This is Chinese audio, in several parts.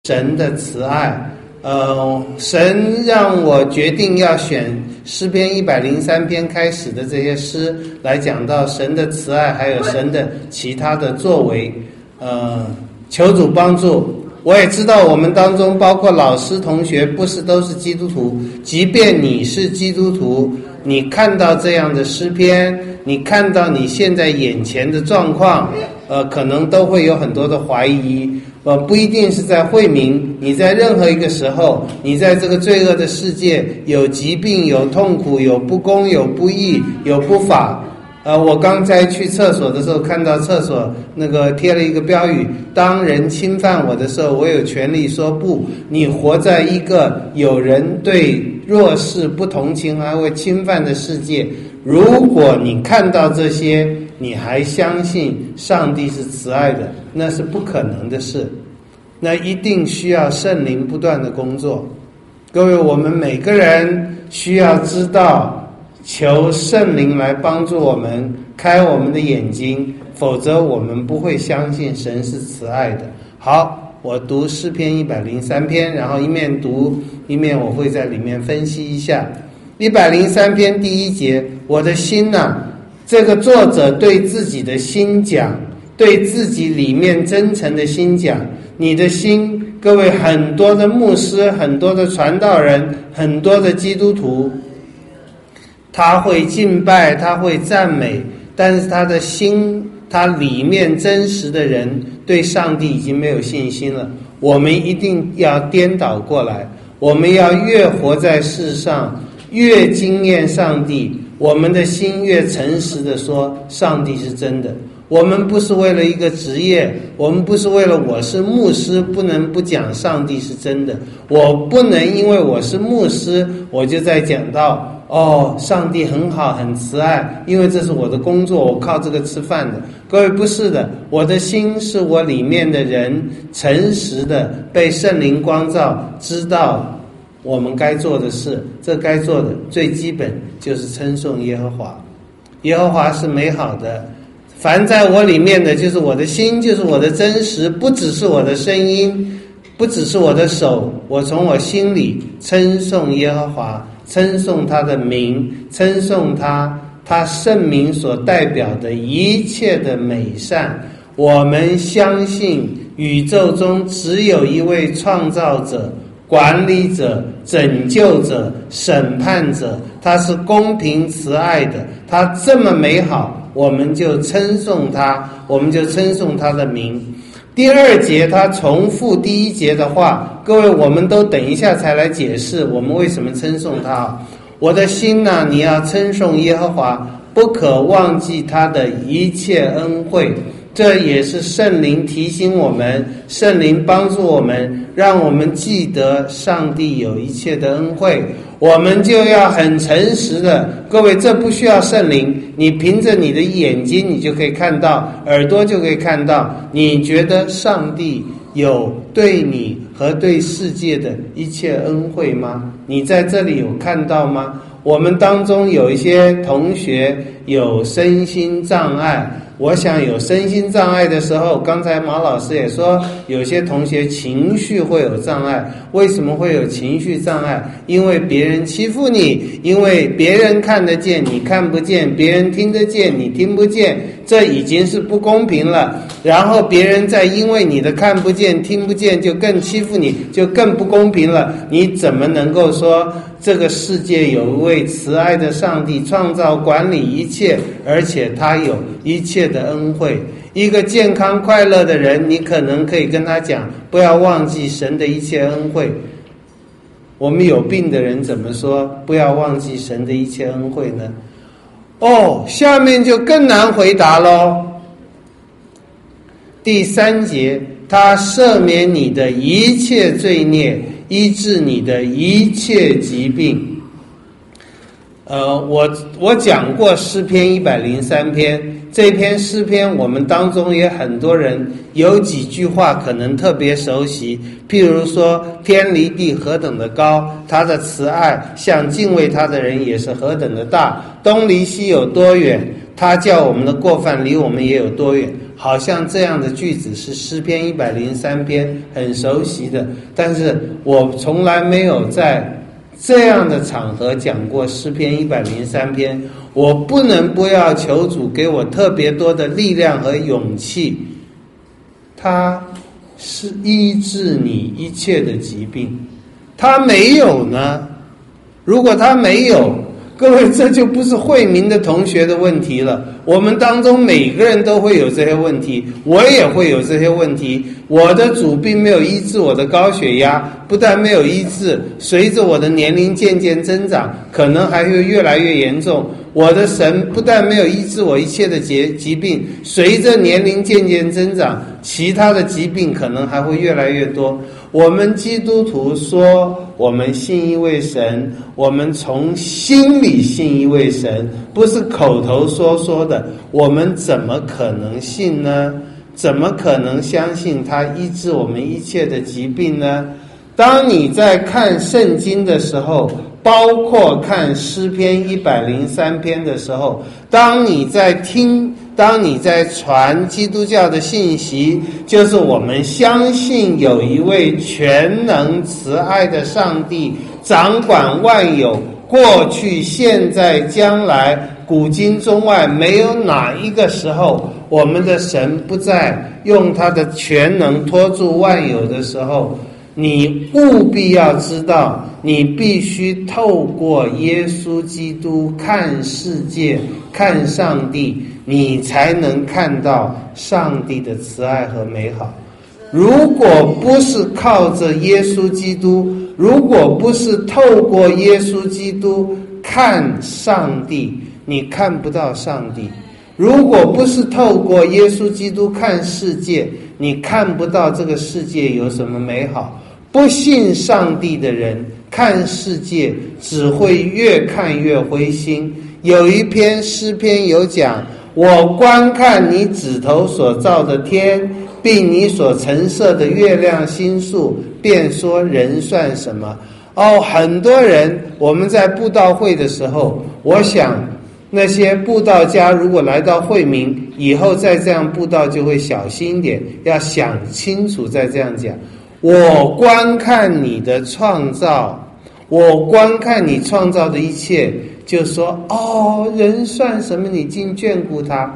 神的慈爱。神让我决定要选诗篇103篇开始的这些诗来讲到神的慈爱，还有神的其他的作为。求主帮助。我也知道我们当中包括老师同学不是都是基督徒，即便你是基督徒，你看到这样的诗篇，你看到你现在眼前的状况，可能都会有很多的怀疑。不一定是在慧明，你在任何一个时候，你在这个罪恶的世界，有疾病，有痛苦，有不公，有不义，有不法。我刚才去厕所的时候，看到厕所那个贴了一个标语，当人侵犯我的时候，我有权利说不。你活在一个有人对弱势不同情还会侵犯的世界，如果你看到这些，你还相信上帝是慈爱的，那是不可能的事。那一定需要圣灵不断的工作。各位，我们每个人需要知道，求圣灵来帮助我们，开我们的眼睛，否则我们不会相信神是慈爱的。好，我读诗篇103篇，然后一面读一面我会在里面分析一下。103篇第1节，我的心啊，这个作者对自己的心讲，对自己里面真诚的心讲。你的心，各位，很多的牧师，很多的传道人，很多的基督徒，他会敬拜，他会赞美，但是他的心，他里面真实的人对上帝已经没有信心了。我们一定要颠倒过来，我们要越活在世上，越经验上帝，我们的心越诚实的说上帝是真的。我们不是为了一个职业，我们不是为了我是牧师不能不讲上帝是真的。我不能因为我是牧师我就在讲到上帝很好很慈爱，因为这是我的工作，我靠这个吃饭的。各位，不是的，我的心是我里面的人诚实的被圣灵光照，知道我们该做的事。这该做的最基本就是称颂耶和华。耶和华是美好的，凡在我里面的就是我的心，就是我的真实，不只是我的声音，不只是我的手，我从我心里称颂耶和华，称颂他的名，称颂他圣名所代表的一切的美善。我们相信宇宙中只有一位创造者、管理者、拯救者、审判者，他是公平慈爱的，他这么美好，我们就称颂他，我们就称颂他的名。第2节他重复第1节的话，各位，我们都等一下才来解释我们为什么称颂他。我的心啊，你要称颂耶和华，不可忘记他的一切恩惠。这也是圣灵提醒我们，圣灵帮助我们，让我们记得上帝有一切的恩惠。我们就要很诚实的，各位，这不需要圣灵，你凭着你的眼睛你就可以看到，耳朵就可以看到。你觉得上帝有对你和对世界的一切恩惠吗？你在这里有看到吗？我们当中有一些同学有身心障碍，我想有身心障碍的时候，刚才马老师也说，有些同学情绪会有障碍。为什么会有情绪障碍？因为别人欺负你，因为别人看得见你看不见，别人听得见你听不见，这已经是不公平了。然后别人再因为你的看不见听不见就更欺负你，就更不公平了。你怎么能够说这个世界有一位慈爱的上帝创造管理一切，而且他有一切的恩惠？一个健康快乐的人，你可能可以跟他讲，不要忘记神的一切恩惠。我们有病的人怎么说不要忘记神的一切恩惠呢？下面就更难回答咯。第3节，他赦免你的一切罪孽，医治你的一切疾病。我讲过诗篇103篇，这篇诗篇我们当中也很多人有几句话可能特别熟悉，譬如说天离地何等的高，他的慈爱向敬畏他的人也是何等的大，东离西有多远，他叫我们的过犯离我们也有多远。 好像这样的句子是诗篇103篇很熟悉的，但是我从来没有在这样的场合讲过诗篇103篇。我不能不要求主给我特别多的力量和勇气，他是医治你一切的疾病。他没有呢？如果他没有，各位，这就不是慧明的同学的问题了。我们当中每个人都会有这些问题，我也会有这些问题。我的主并没有医治我的高血压，不但没有医治，随着我的年龄渐渐增长，可能还会越来越严重。我的神不但没有医治我一切的疾病，随着年龄渐渐增长，其他的疾病可能还会越来越多。我们基督徒说我们信一位神，我们从心里信一位神，不是口头说的，我们怎么可能信呢？怎么可能相信他医治我们一切的疾病呢？当你在看圣经的时候，包括看诗篇103篇的时候，当你在传基督教的信息，就是我们相信有一位全能慈爱的上帝，掌管万有，过去现在将来，古今中外，没有哪一个时候我们的神不在用他的全能托住万有的时候，你务必要知道，你必须透过耶稣基督看世界，看上帝，你才能看到上帝的慈爱和美好。如果不是靠着耶稣基督，如果不是透过耶稣基督看上帝，你看不到上帝。如果不是透过耶稣基督看世界，你看不到这个世界有什么美好。不信上帝的人看世界只会越看越灰心。有一篇诗篇有讲，我观看你指头所造的天，并你所陈设的月亮星宿，便说人算什么。很多人，我们在布道会的时候，我想那些布道家如果来到会民以后再这样布道就会小心一点，要想清楚再这样讲。我观看你的创造，我观看你创造的一切，就说人算什么，你竟眷顾他。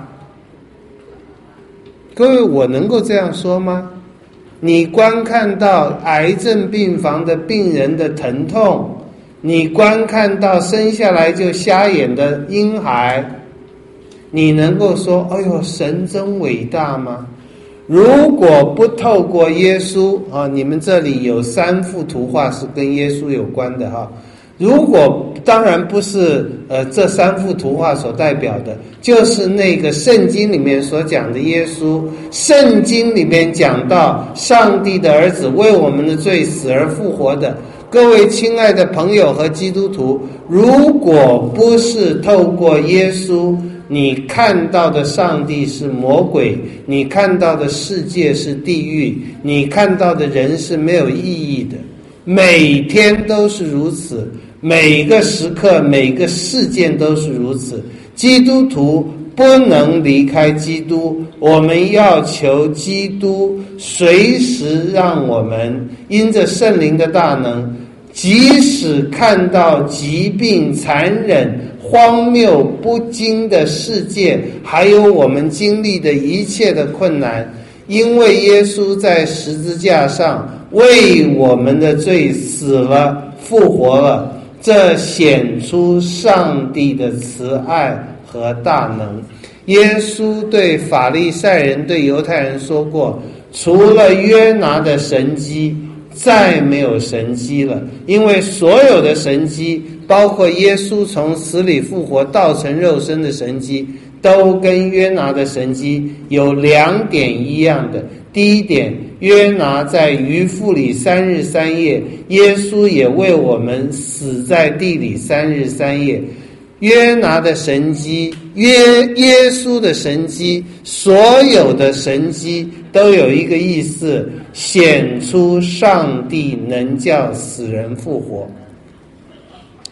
各位，我能够这样说吗？你观看到癌症病房的病人的疼痛，你观看到生下来就瞎眼的婴孩，你能够说神真伟大吗？如果不透过耶稣你们这里有3幅图画是跟耶稣有关的如果当然不是这3幅图画所代表的，就是那个圣经里面所讲的耶稣。圣经里面讲到上帝的儿子为我们的罪死而复活的。各位亲爱的朋友和基督徒，如果不是透过耶稣，你看到的上帝是魔鬼，你看到的世界是地狱，你看到的人是没有意义的。每天都是如此，每个时刻每个事件都是如此。基督徒不能离开基督，我们要求基督随时让我们因着圣灵的大能，即使看到疾病残忍荒谬不经的世界，还有我们经历的一切的困难，因为耶稣在十字架上为我们的罪死了复活了，这显出上帝的慈爱和大能。耶稣对法利赛人对犹太人说过，除了约拿的神迹再没有神迹了，因为所有的神迹，包括耶稣从死里复活道成肉身的神迹，都跟约拿的神迹有2点一样的。第一点，约拿在鱼腹里3日3夜，耶稣也为我们死在地里3日3夜。约拿的神迹，耶稣的神迹，所有的神迹都有一个意思，显出上帝能叫死人复活。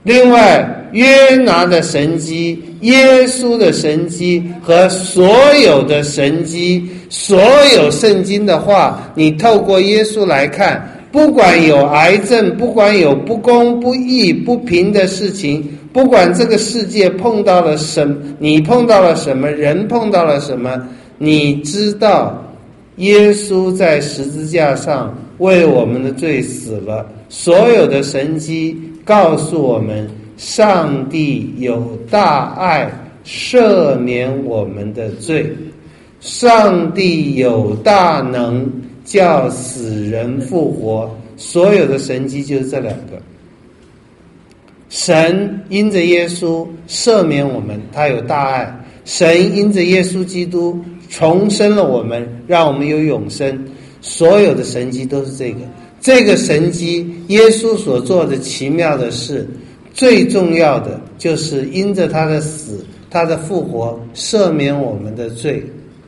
另外，约拿的神迹、耶稣的神迹和所有的神迹，所有圣经的话，你透过耶稣来看，不管有癌症，不管有不公不义不平的事情，不管这个世界碰到了什么，你碰到了什么，人碰到了什么，你知道耶稣在十字架上为我们的罪死了。所有的神迹告诉我们，上帝有大爱，赦免我们的罪，上帝有大能，叫死人复活。所有的神迹就是这两个。神因着耶稣赦免我们，他有大爱；神因着耶稣基督重生了我们，让我们有永生。所有的神迹都是这个神迹，耶稣所做的奇妙的事，最重要的就是因着他的死，他的复活，赦免我们的罪。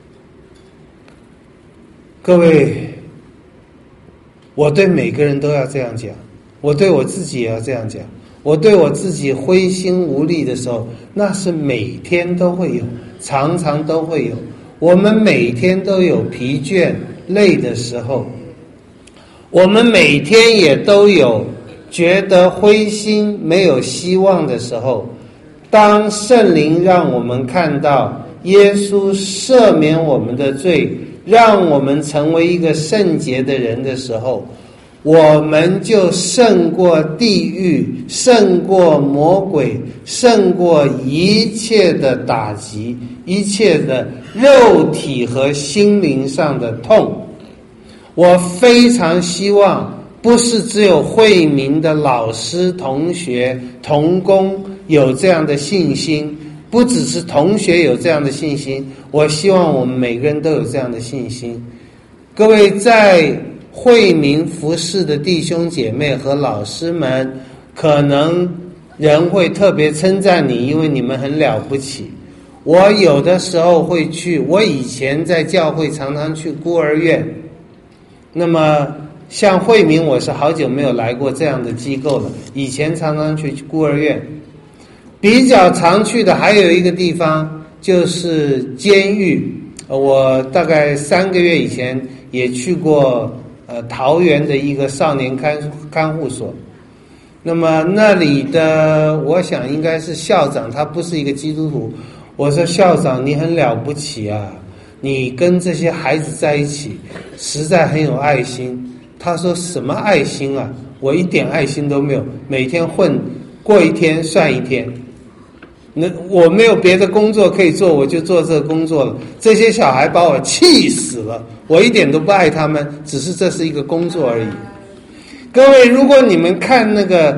各位，我对每个人都要这样讲，我对我自己也要这样讲。我对我自己灰心无力的时候，那是每天都会有，常常都会有。我们每天都有疲倦累的时候，我们每天也都有觉得灰心没有希望的时候。当圣灵让我们看到耶稣赦免我们的罪，让我们成为一个圣洁的人的时候，我们就胜过地狱，胜过魔鬼，胜过一切的打击，一切的肉体和心灵上的痛。我非常希望不是只有惠民的老师、同学、同工有这样的信心，不只是同学有这样的信心，我希望我们每个人都有这样的信心。各位在惠民服侍的弟兄姐妹和老师们，可能人会特别称赞你，因为你们很了不起。我有的时候会去，我以前在教会常常去孤儿院，那么像惠民我是好久没有来过这样的机构了，以前常常去孤儿院。比较常去的还有一个地方就是监狱，我大概3个月以前也去过桃园的一个少年看护所。那么那里的我想应该是校长，他不是一个基督徒。我说校长你很了不起啊，你跟这些孩子在一起实在很有爱心。他说什么爱心啊，我一点爱心都没有，每天混过一天算一天。那我没有别的工作可以做，我就做这个工作了。这些小孩把我气死了，我一点都不爱他们，只是这是一个工作而已。各位，如果你们看那个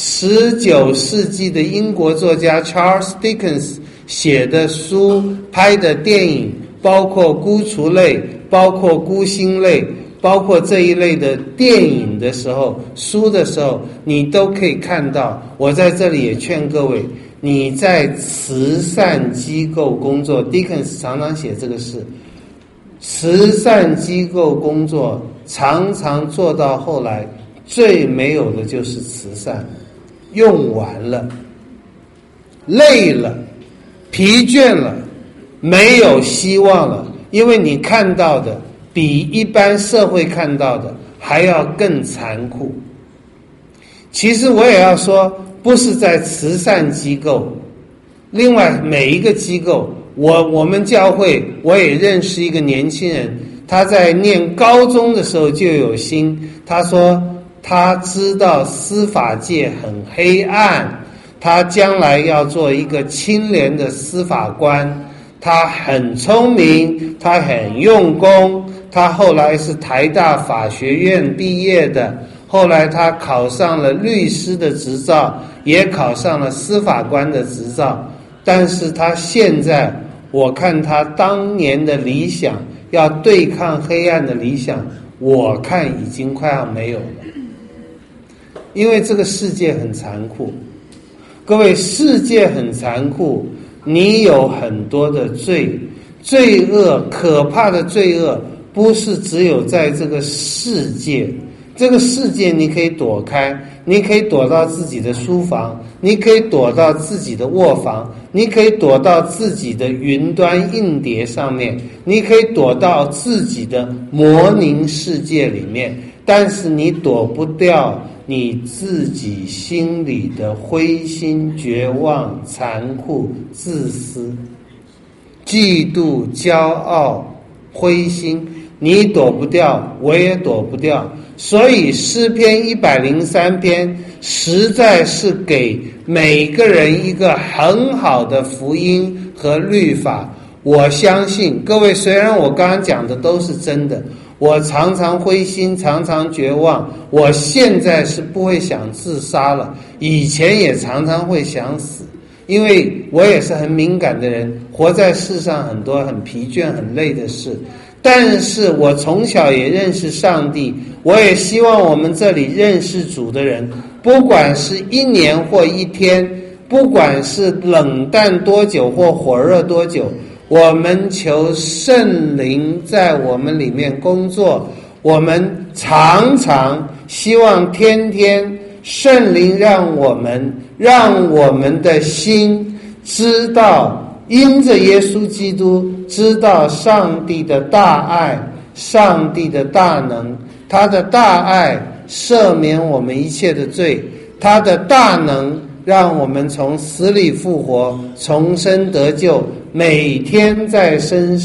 19世纪的英国作家 Charles Dickens 写的书、拍的电影，包括孤雏类，包括孤星类，包括这一类的电影的时候、书的时候，你都可以看到。我在这里也劝各位，你在慈善机构工作， Dickens 常常写这个事，慈善机构工作常常做到后来最没有的就是慈善，用完了，累了，疲倦了，没有希望了，因为你看到的比一般社会看到的还要更残酷。其实我也要说，不是在慈善机构，另外每一个机构，我们教会我也认识一个年轻人，他在念高中的时候就有心，他说他知道司法界很黑暗，他将来要做一个清廉的司法官，他很聪明，他很用功，他后来是台大法学院毕业的，后来他考上了律师的执照，也考上了司法官的执照，但是他现在我看他当年的理想，要对抗黑暗的理想，我看已经快要没有了。因为这个世界很残酷，各位，世界很残酷，你有很多的罪恶，可怕的罪恶不是只有在这个世界， 这个世界你可以躲开，你可以躲到自己的书房，你可以躲到自己的卧房，你可以躲到自己的云端硬碟上面，你可以躲到自己的模拟世界里面，但是你躲不掉你自己心里的灰心、绝望、残酷、自私、嫉妒、骄傲、灰心，你躲不掉，我也躲不掉。所以诗篇103篇实在是给每个人一个很好的福音和律法。我相信各位，虽然我刚刚讲的都是真的，我常常灰心，常常绝望，我现在是不会想自杀了，以前也常常会想死，因为我也是很敏感的人，活在世上很多很疲倦很累的事，但是我从小也认识上帝，我也希望我们这里认识主的人，不管是1年或1天，不管是冷淡多久或火热多久，我们求圣灵在我们里面工作，我们常常希望天天圣灵让我们的心知道，因着耶稣基督知道上帝的大爱，上帝的大能，他的大爱赦免我们一切的罪，他的大能让我们从死里复活，重生得救，每天在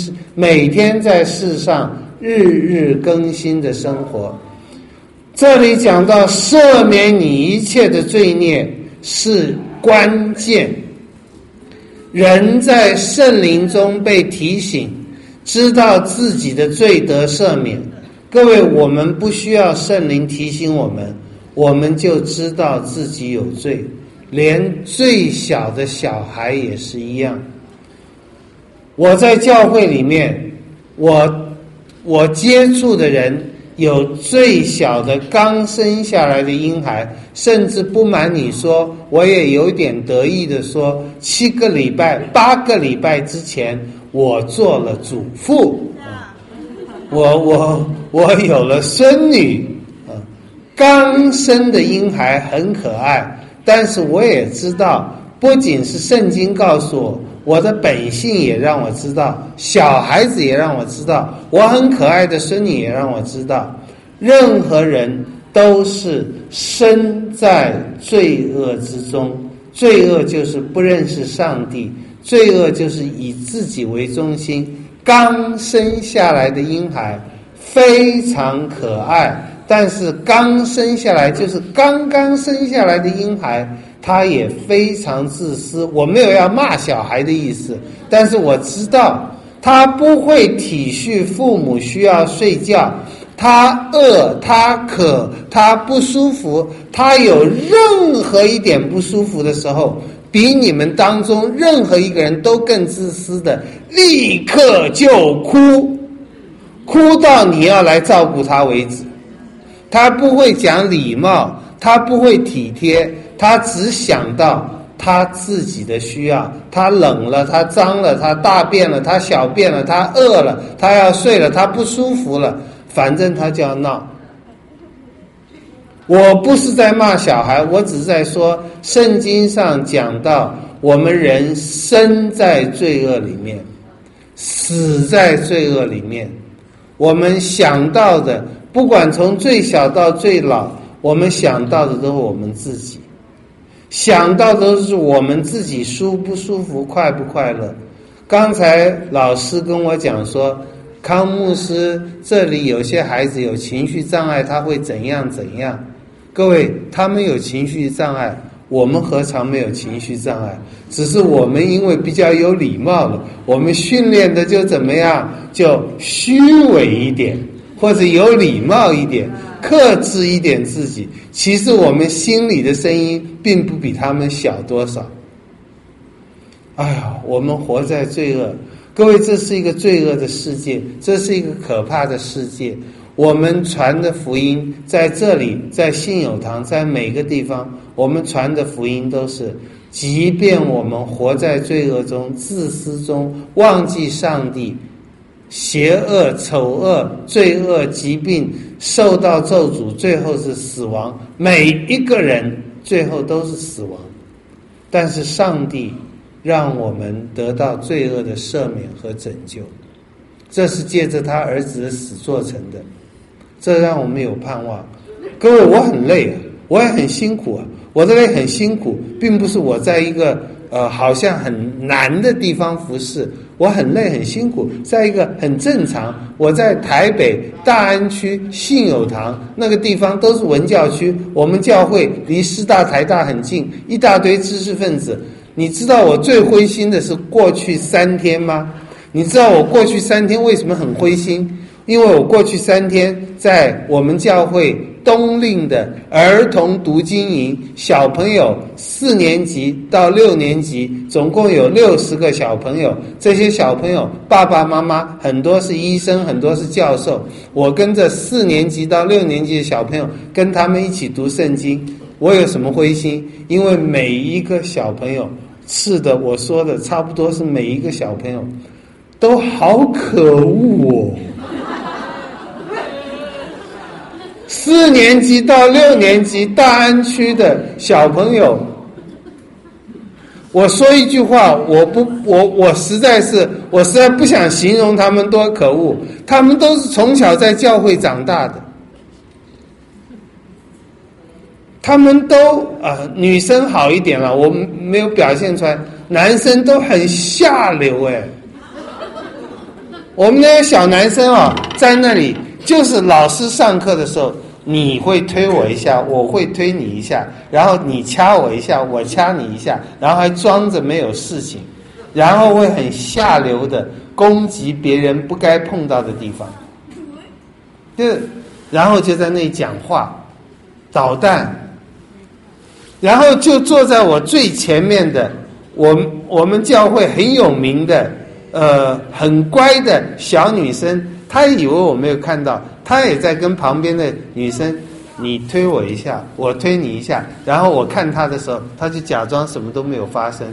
世上日日更新的生活。这里讲到赦免你一切的罪孽是关键，人在圣灵中被提醒，知道自己的罪得赦免。各位，我们不需要圣灵提醒我们，我们就知道自己有罪，连最小的小孩也是一样。我在教会里面，我接触的人有最小的刚生下来的婴孩，甚至不瞒你说，我也有点得意的说，8个礼拜之前我做了祖父，我有了孙女，刚生的婴孩很可爱，但是我也知道，不仅是圣经告诉我，我的本性也让我知道，小孩子也让我知道，我很可爱的孙女也让我知道，任何人都是身在罪恶之中，罪恶就是不认识上帝，罪恶就是以自己为中心。刚生下来的婴孩非常可爱，但是刚生下来就是刚刚生下来的婴孩，他也非常自私。我没有要骂小孩的意思，但是我知道他不会体恤父母需要睡觉，他饿，他渴，他不舒服，他有任何一点不舒服的时候，比你们当中任何一个人都更自私的，立刻就哭到你要来照顾他为止。他不会讲礼貌，他不会体贴，他只想到他自己的需要，他冷了，他脏了，他大便了，他小便了，他饿了，他要睡了，他不舒服了，反正他就要闹。我不是在骂小孩，我只是在说圣经上讲到我们人生在罪恶里面，死在罪恶里面，我们想到的不管从最小到最老，我们想到的都是我们自己，想到的都是我们自己舒不舒服，快不快乐。刚才老师跟我讲说，康牧师这里有些孩子有情绪障碍，他会怎样怎样。各位，他们有情绪障碍，我们何尝没有情绪障碍？只是我们因为比较有礼貌了，我们训练的就怎么样，就虚伪一点，或者有礼貌一点，克制一点自己。其实我们心里的声音并不比他们小多少。哎呀，我们活在罪恶，各位，这是一个罪恶的世界，这是一个可怕的世界。我们传的福音在这里，在信友堂，在每个地方，我们传的福音都是，即便我们活在罪恶中、自私中，忘记上帝， 邪恶、丑恶、罪恶、疾病，受到咒诅，最后是死亡。每一个人最后都是死亡，但是上帝让我们得到罪恶的赦免和拯救，这是借着他儿子的死做成的，这让我们有盼望。各位，我很累啊，我也很辛苦啊，我的累很辛苦，并不是我在一个好像很难的地方服侍，我很累很辛苦，在一个很正常，我在台北大安区信友堂那个地方都是文教区，我们教会离师大台大很近，一大堆知识分子。你知道我最灰心的是过去3天吗？你知道我过去3天为什么很灰心？因为我过去3天在我们教会冬令的儿童读经营，小朋友4年级到6年级，总共有60个小朋友。这些小朋友爸爸妈妈很多是医生，很多是教授。我跟着4年级到6年级的小朋友，跟他们一起读圣经。我有什么灰心？因为每一个小朋友，是的，我说的差不多是每一个小朋友都好可恶哦。4年级到6年级大安区的小朋友，我说一句话，我实在不想形容他们多可恶，他们都是从小在教会长大的，他们都女生好一点了，我没有表现出来，男生都很下流哎。我们那些小男生在那里就是老师上课的时候，你会推我一下，我会推你一下，然后你掐我一下，我掐你一下，然后还装着没有事情，然后会很下流的攻击别人不该碰到的地方，然后就在那里讲话捣蛋，然后就坐在我最前面的我们教会很有名的很乖的小女生，她以为我没有看到，她也在跟旁边的女生你推我一下，我推你一下，然后我看她的时候，她就假装什么都没有发生。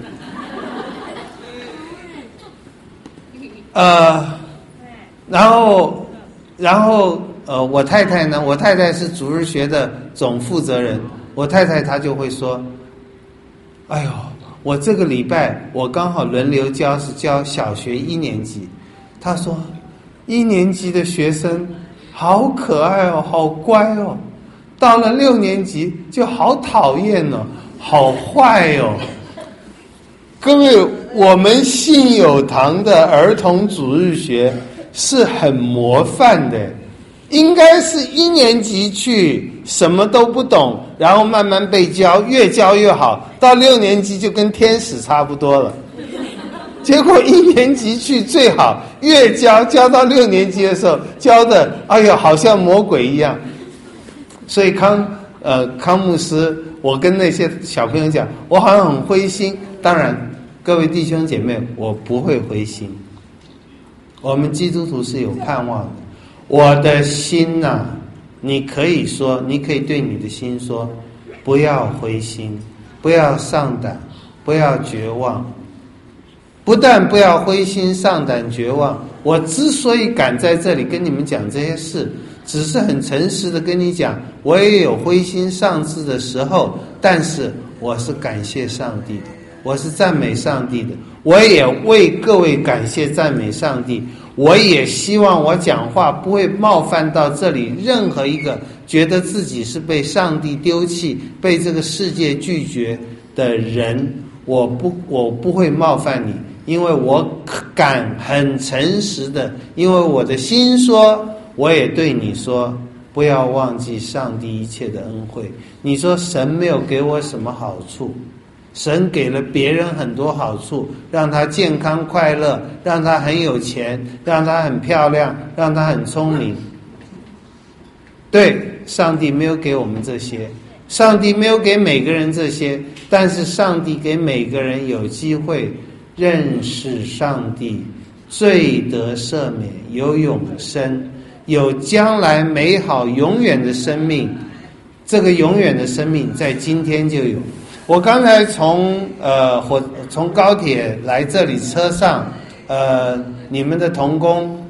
然后我太太呢，我太太是主日学的总负责人，我太太她就会说，哎呦，我这个礼拜我刚好轮流教，是教小学1年级。她说1年级的学生好可爱哦，好乖哦，到了6年级就好讨厌哦，好坏哦。各位，我们信友堂的儿童主日学是很模范的，应该是1年级去什么都不懂，然后慢慢被教，越教越好，到6年级就跟天使差不多了。结果1年级去最好，越教到6年级的时候，教的哎呦好像魔鬼一样。所以康牧师，我跟那些小朋友讲，我好像很灰心。当然各位弟兄姐妹，我不会灰心，我们基督徒是有盼望的。我的心啊，你可以对你的心说，不要灰心，不要丧胆，不要绝望。不但不要灰心丧胆绝望，我之所以敢在这里跟你们讲这些事，只是很诚实的跟你讲，我也有灰心丧志的时候，但是我是感谢上帝的，我是赞美上帝的，我也为各位感谢赞美上帝，我也希望我讲话不会冒犯到这里任何一个觉得自己是被上帝丢弃、被这个世界拒绝的人，我不会冒犯你，因为我敢很诚实的，因为我的心说，我也对你说，不要忘记上帝一切的恩惠。你说神没有给我什么好处，神给了别人很多好处，让他健康快乐，让他很有钱，让他很漂亮，让他很聪明。对，上帝没有给我们这些，上帝没有给每个人这些，但是上帝给每个人有机会认识上帝，罪得赦免，有永生，有将来美好永远的生命。这个永远的生命在今天就有。我刚才从高铁来这里，车上你们的同工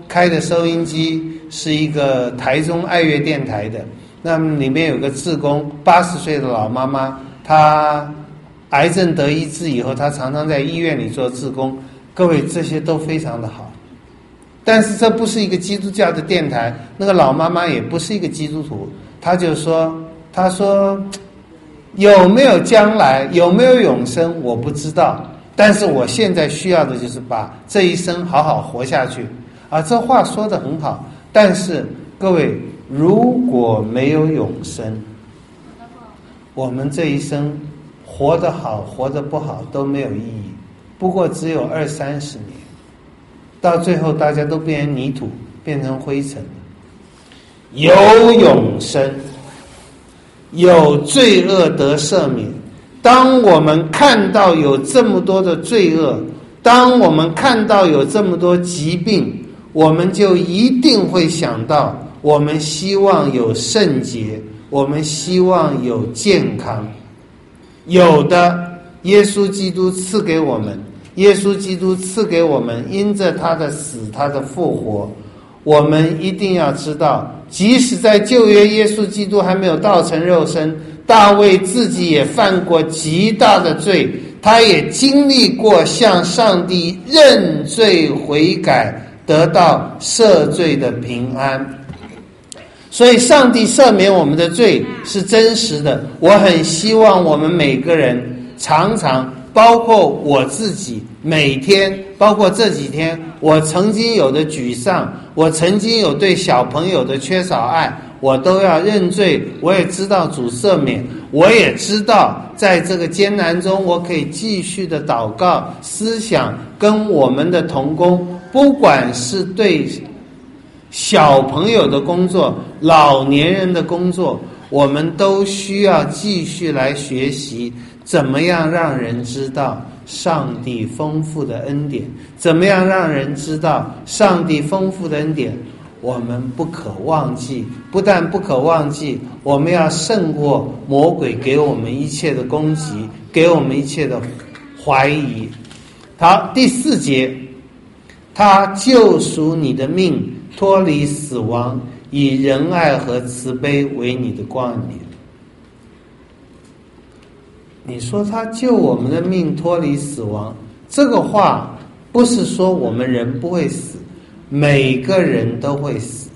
开的收音机是一个台中爱乐电台的，那么里面有个志工，80岁的老妈妈，她癌症得医治以后，她常常在医院里做志工。各位，这些都非常的好，但是这不是一个基督教的电台，那个老妈妈也不是一个基督徒，她说有没有将来，有没有永生，我不知道，但是我现在需要的就是把这一生好好活下去。这话说得很好，但是各位，如果没有永生，我们这一生活得好活得不好都没有意义，不过只有20-30年，到最后大家都变成泥土，变成灰尘。有永生，有罪恶得赦免。当我们看到有这么多的罪恶，当我们看到有这么多疾病，我们就一定会想到，我们希望有圣洁，我们希望有健康。有的，耶稣基督赐给我们，耶稣基督赐给我们，因着他的死，他的复活，我们一定要知道，即使在旧约耶稣基督还没有道成肉身，大卫自己也犯过极大的罪，他也经历过向上帝认罪悔改，得到赦罪的平安。所以上帝赦免我们的罪是真实的。我很希望我们每个人常常，包括我自己，每天，包括这几天，我曾经有的沮丧，我曾经有对小朋友的缺少爱，我都要认罪。我也知道主赦免，我也知道在这个艰难中，我可以继续的祷告、思想，跟我们的同工，不管是对小朋友的工作、老年人的工作，我们都需要继续来学习怎么样让人知道上帝丰富的恩典，怎么样让人知道上帝丰富的恩典。我们不可忘记，不但不可忘记，我们要胜过魔鬼给我们一切的攻击，给我们一切的怀疑。好，第4节，他救赎你的命，脱离死亡，以仁爱和慈悲为你的冠冕。你说他救我们的命，脱离死亡，这个话不是说我们人不会死，每个人都会死。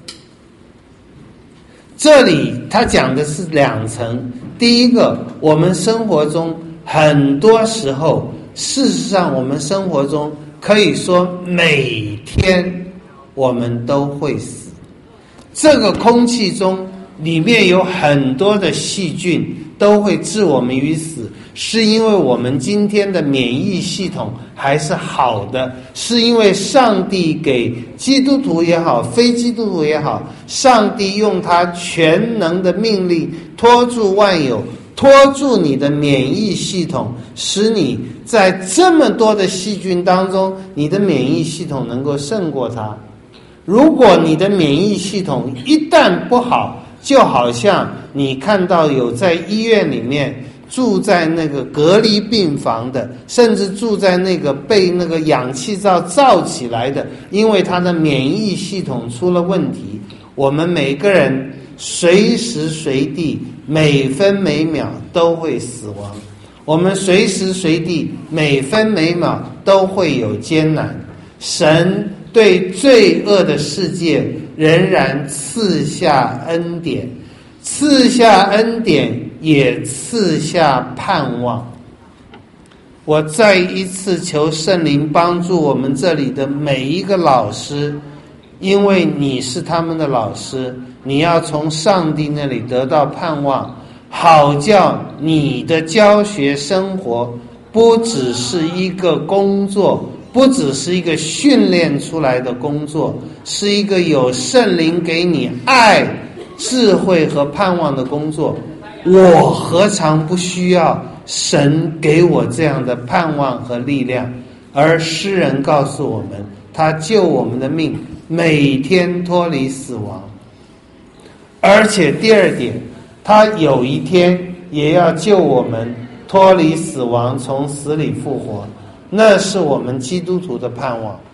这里他讲的是2层。第一个，我们生活中很多时候，事实上我们生活中可以说每天我们都会死。这个空气中里面有很多的细菌，都会置我们于死，是因为我们今天的免疫系统还是好的，是因为上帝给基督徒也好，非基督徒也好，上帝用他全能的命令托住万有，托住你的免疫系统，使你在这么多的细菌当中，你的免疫系统能够胜过它。如果你的免疫系统一旦不好，就好像你看到有在医院里面住在那个隔离病房的，甚至住在那个被那个氧气罩罩起来的，因为他的免疫系统出了问题。我们每个人随时随地每分每秒都会死亡，我们随时随地每分每秒都会有艰难。神对罪恶的世界仍然赐下恩典，赐下恩典也赐下盼望。我再一次求圣灵帮助我们这里的每一个老师，因为你是他们的老师，你要从上帝那里得到盼望，好叫你的教学生活不只是一个工作，不只是一个训练出来的工作，是一个有圣灵给你爱、智慧和盼望的工作。我何尝不需要神给我这样的盼望和力量？而诗人告诉我们，他救我们的命，每天脱离死亡。而且第2点，他有一天也要救我们脱离死亡，从死里复活。那是我们基督徒的盼望。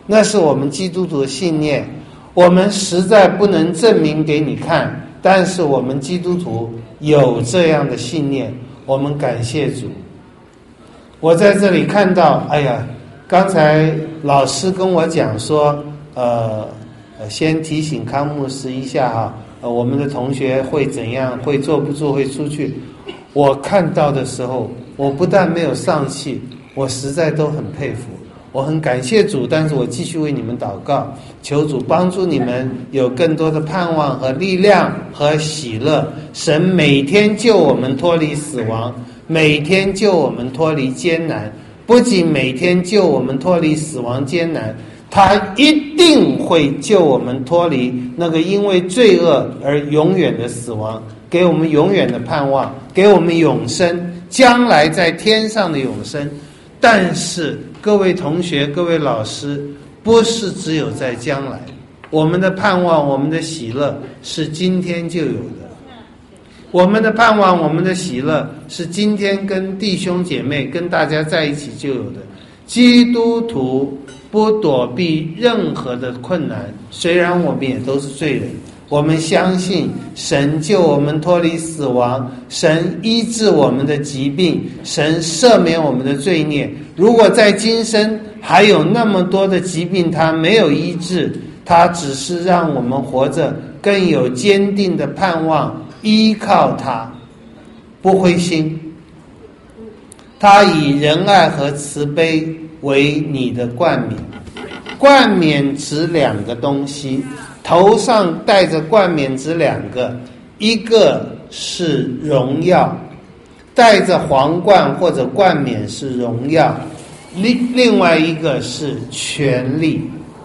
那是我们基督徒的信念。我们实在不能证明给你看，但是我们基督徒有这样的信念，我们感谢主。我在这里看到，刚才老师跟我讲说，先提醒康牧师一下哈，我们的同学会怎样，会坐不住，会出去。我看到的时候，我不但没有丧气，我实在都很佩服。我很感谢主，但是我继续为你们祷告，求主帮助你们有更多的盼望和力量和喜乐。神每天救我们脱离死亡，每天救我们脱离艰难，不仅每天救我们脱离死亡艰难，他一定会救我们脱离那个因为罪恶而永远的死亡，给我们永远的盼望，给我们永生，将来在天上的永生。但是各位同学，各位老师，不是只有在将来，我们的盼望，我们的喜乐是今天就有的。我们的盼望，我们的喜乐是今天跟弟兄姐妹跟大家在一起就有的。基督徒不躲避任何的困难，虽然我们也都是罪人，我们相信神救我们脱离死亡，神医治我们的疾病，神赦免我们的罪孽。如果在今生还有那么多的疾病他没有医治，他只是让我们活着更有坚定的盼望，依靠他，不灰心。他以仁爱和慈悲为你的冠冕。冠冕指两个东西，头上戴着冠冕指两个，一个是荣耀，戴着皇冠或者冠冕是荣耀，另外一个是权力。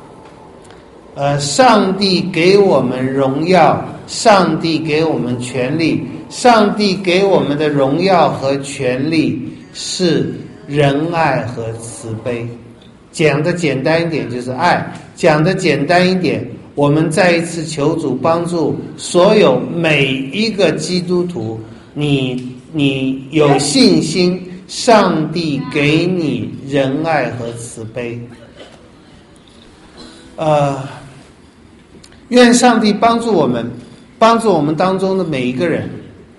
上帝给我们荣耀，上帝给我们权力，上帝给我们的荣耀和权力是仁爱和慈悲。讲的简单一点就是爱，讲的简单一点，我们再一次求主帮助所有每一个基督徒，你有信心，上帝给你仁爱和慈悲。愿上帝帮助我们，帮助我们当中的每一个人。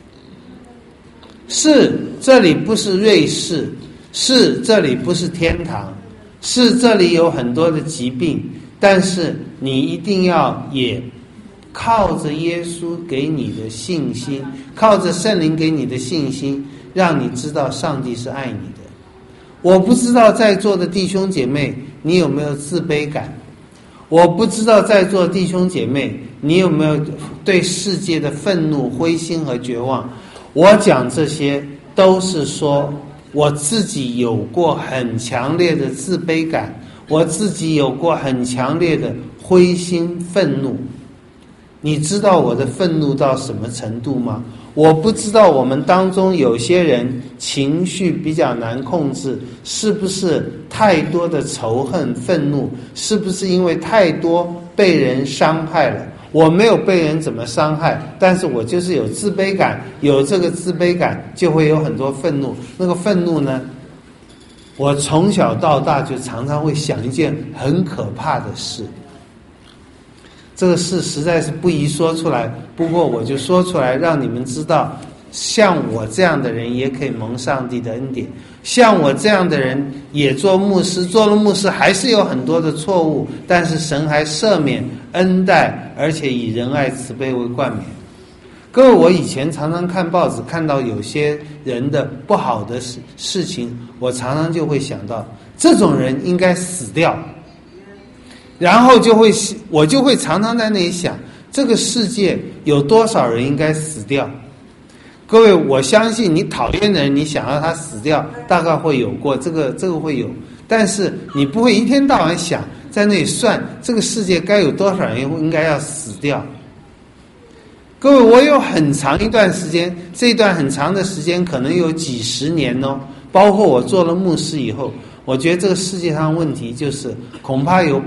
是，这里不是瑞士，是，这里不是天堂，是，这里有很多的疾病，但是你一定要也靠着耶稣给你的信心，靠着圣灵给你的信心，让你知道上帝是爱你的。我不知道在座的弟兄姐妹你有没有自卑感，我不知道在座的弟兄姐妹你有没有对世界的愤怒、灰心和绝望。我讲这些都是说我自己有过很强烈的自卑感，我自己有过很强烈的灰心愤怒。你知道我的愤怒到什么程度吗？我不知道我们当中有些人情绪比较难控制，是不是太多的仇恨愤怒，是不是因为太多被人伤害了。我没有被人怎么伤害，但是我就是有自卑感，有这个自卑感就会有很多愤怒。那个愤怒呢，我从小到大就常常会想一件很可怕的事，这个事实在是不宜说出来，不过我就说出来让你们知道，像我这样的人也可以蒙上帝的恩典，像我这样的人也做牧师，做了牧师还是有很多的错误，但是神还赦免恩待，而且以仁爱慈悲为冠冕。各位，我以前常常看报纸，看到有些人的不好的事情，我常常就会想到这种人应该死掉，然后我就会常常在那里想，这个世界有多少人应该死掉。各位，我相信你讨厌的人，你想要他死掉，大概会有过，这个会有，但是你不会一天到晚想在那里算这个世界该有多少人应该要死掉。各位，我有很长一段时间，这一段很长的时间可能有几十年哦，包括我做了牧师以后，我觉得这个世界上问题就是恐怕有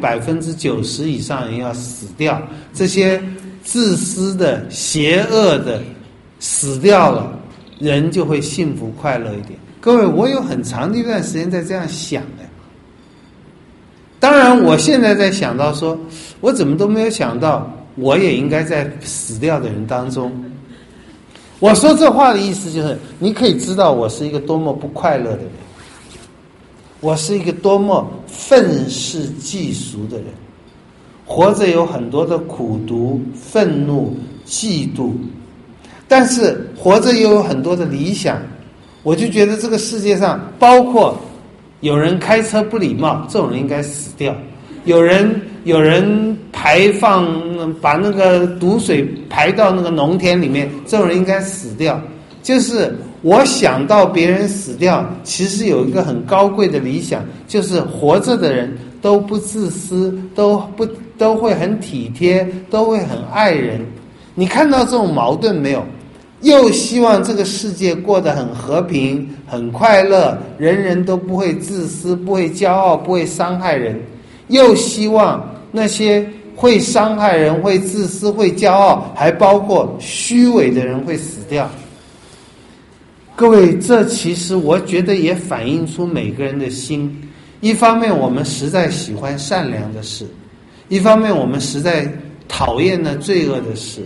90%以上人要死掉，这些自私的邪恶的死掉了，人就会幸福快乐一点。各位，我有很长的一段时间在这样想的。当然然我现在在想到说，我怎么都没有想到我也应该在死掉的人当中。我说这话的意思就是，你可以知道我是一个多么不快乐的人，我是一个多么愤世嫉俗的人，活着有很多的苦毒、愤怒、嫉妒，但是活着又有很多的理想。我就觉得这个世界上，包括有人开车不礼貌，这种人应该死掉；有人排放把那个毒水排到那个农田里面，这种人应该死掉。就是我想到别人死掉，其实有一个很高贵的理想，就是活着的人都不自私，都会很体贴，都会很爱人。你看到这种矛盾没有？又希望这个世界过得很和平、很快乐，人人都不会自私、不会骄傲、不会伤害人；又希望那些会伤害人、会自私、会骄傲，还包括虚伪的人会死掉。各位，这其实我觉得也反映出每个人的心。一方面我们实在喜欢善良的事，一方面我们实在讨厌那罪恶的事。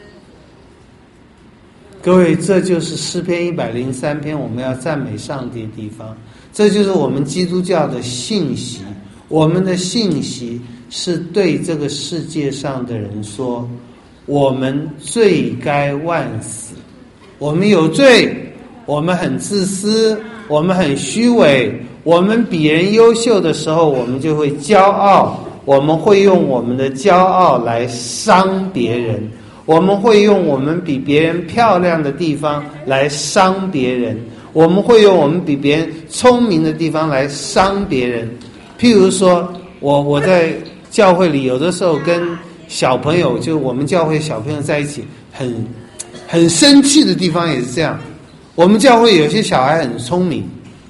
各位，这就是诗篇103篇我们要赞美上帝的地方，这就是我们基督教的信息。我们的信息是对这个世界上的人说，我们罪该万死，我们有罪，我们很自私，我们很虚伪，我们比人优秀的时候，我们就会骄傲，我们会用我们的骄傲来伤别人，我们会用我们比别人漂亮的地方来伤别人，我们会用我们比别人聪明的地方来伤别人。譬如说我在教会里有的时候跟小朋友，就我们教会小朋友在一起，很生气的地方也是这样。我们教会有些小孩很聪明，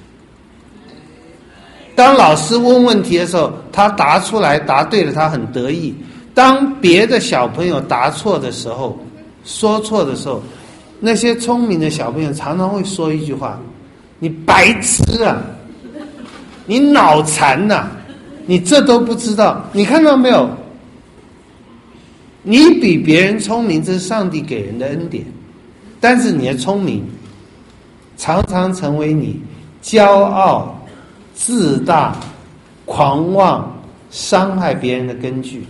当老师问问题的时候，他答出来答对了，他很得意。当别的小朋友答错的时候，说错的时候，那些聪明的小朋友常常会说一句话：你白痴啊，你脑残啊，你这都不知道。你看到没有？你比别人聪明，这是上帝给人的恩典，但是你的聪明常常成为你骄傲、自大、狂妄、伤害别人的根据。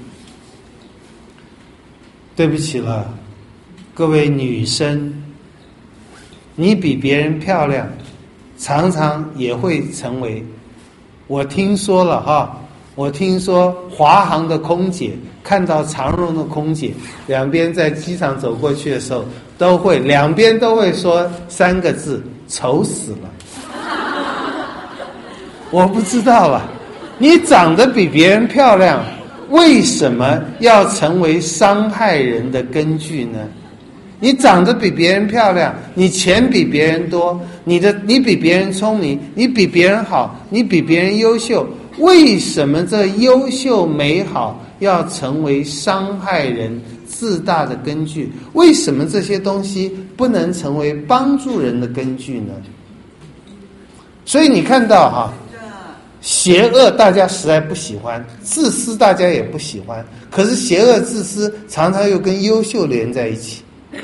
对不起了，各位女生，你比别人漂亮，常常也会成为。我听说了哈，我听说华航的空姐看到长荣的空姐，两边在机场走过去的时候，两边都会说3个字：丑死了。我不知道啊，你长得比别人漂亮，为什么要成为伤害人的根据呢？你长得比别人漂亮，你钱比别人多，你比别人聪明，你比别人好，你比别人优秀，为什么这优秀美好要成为伤害人自大的根据？为什么这些东西不能成为帮助人的根据呢？所以你看到哈，邪恶大家实在不喜欢，自私大家也不喜欢，可是邪恶自私常常又跟优秀连在一起。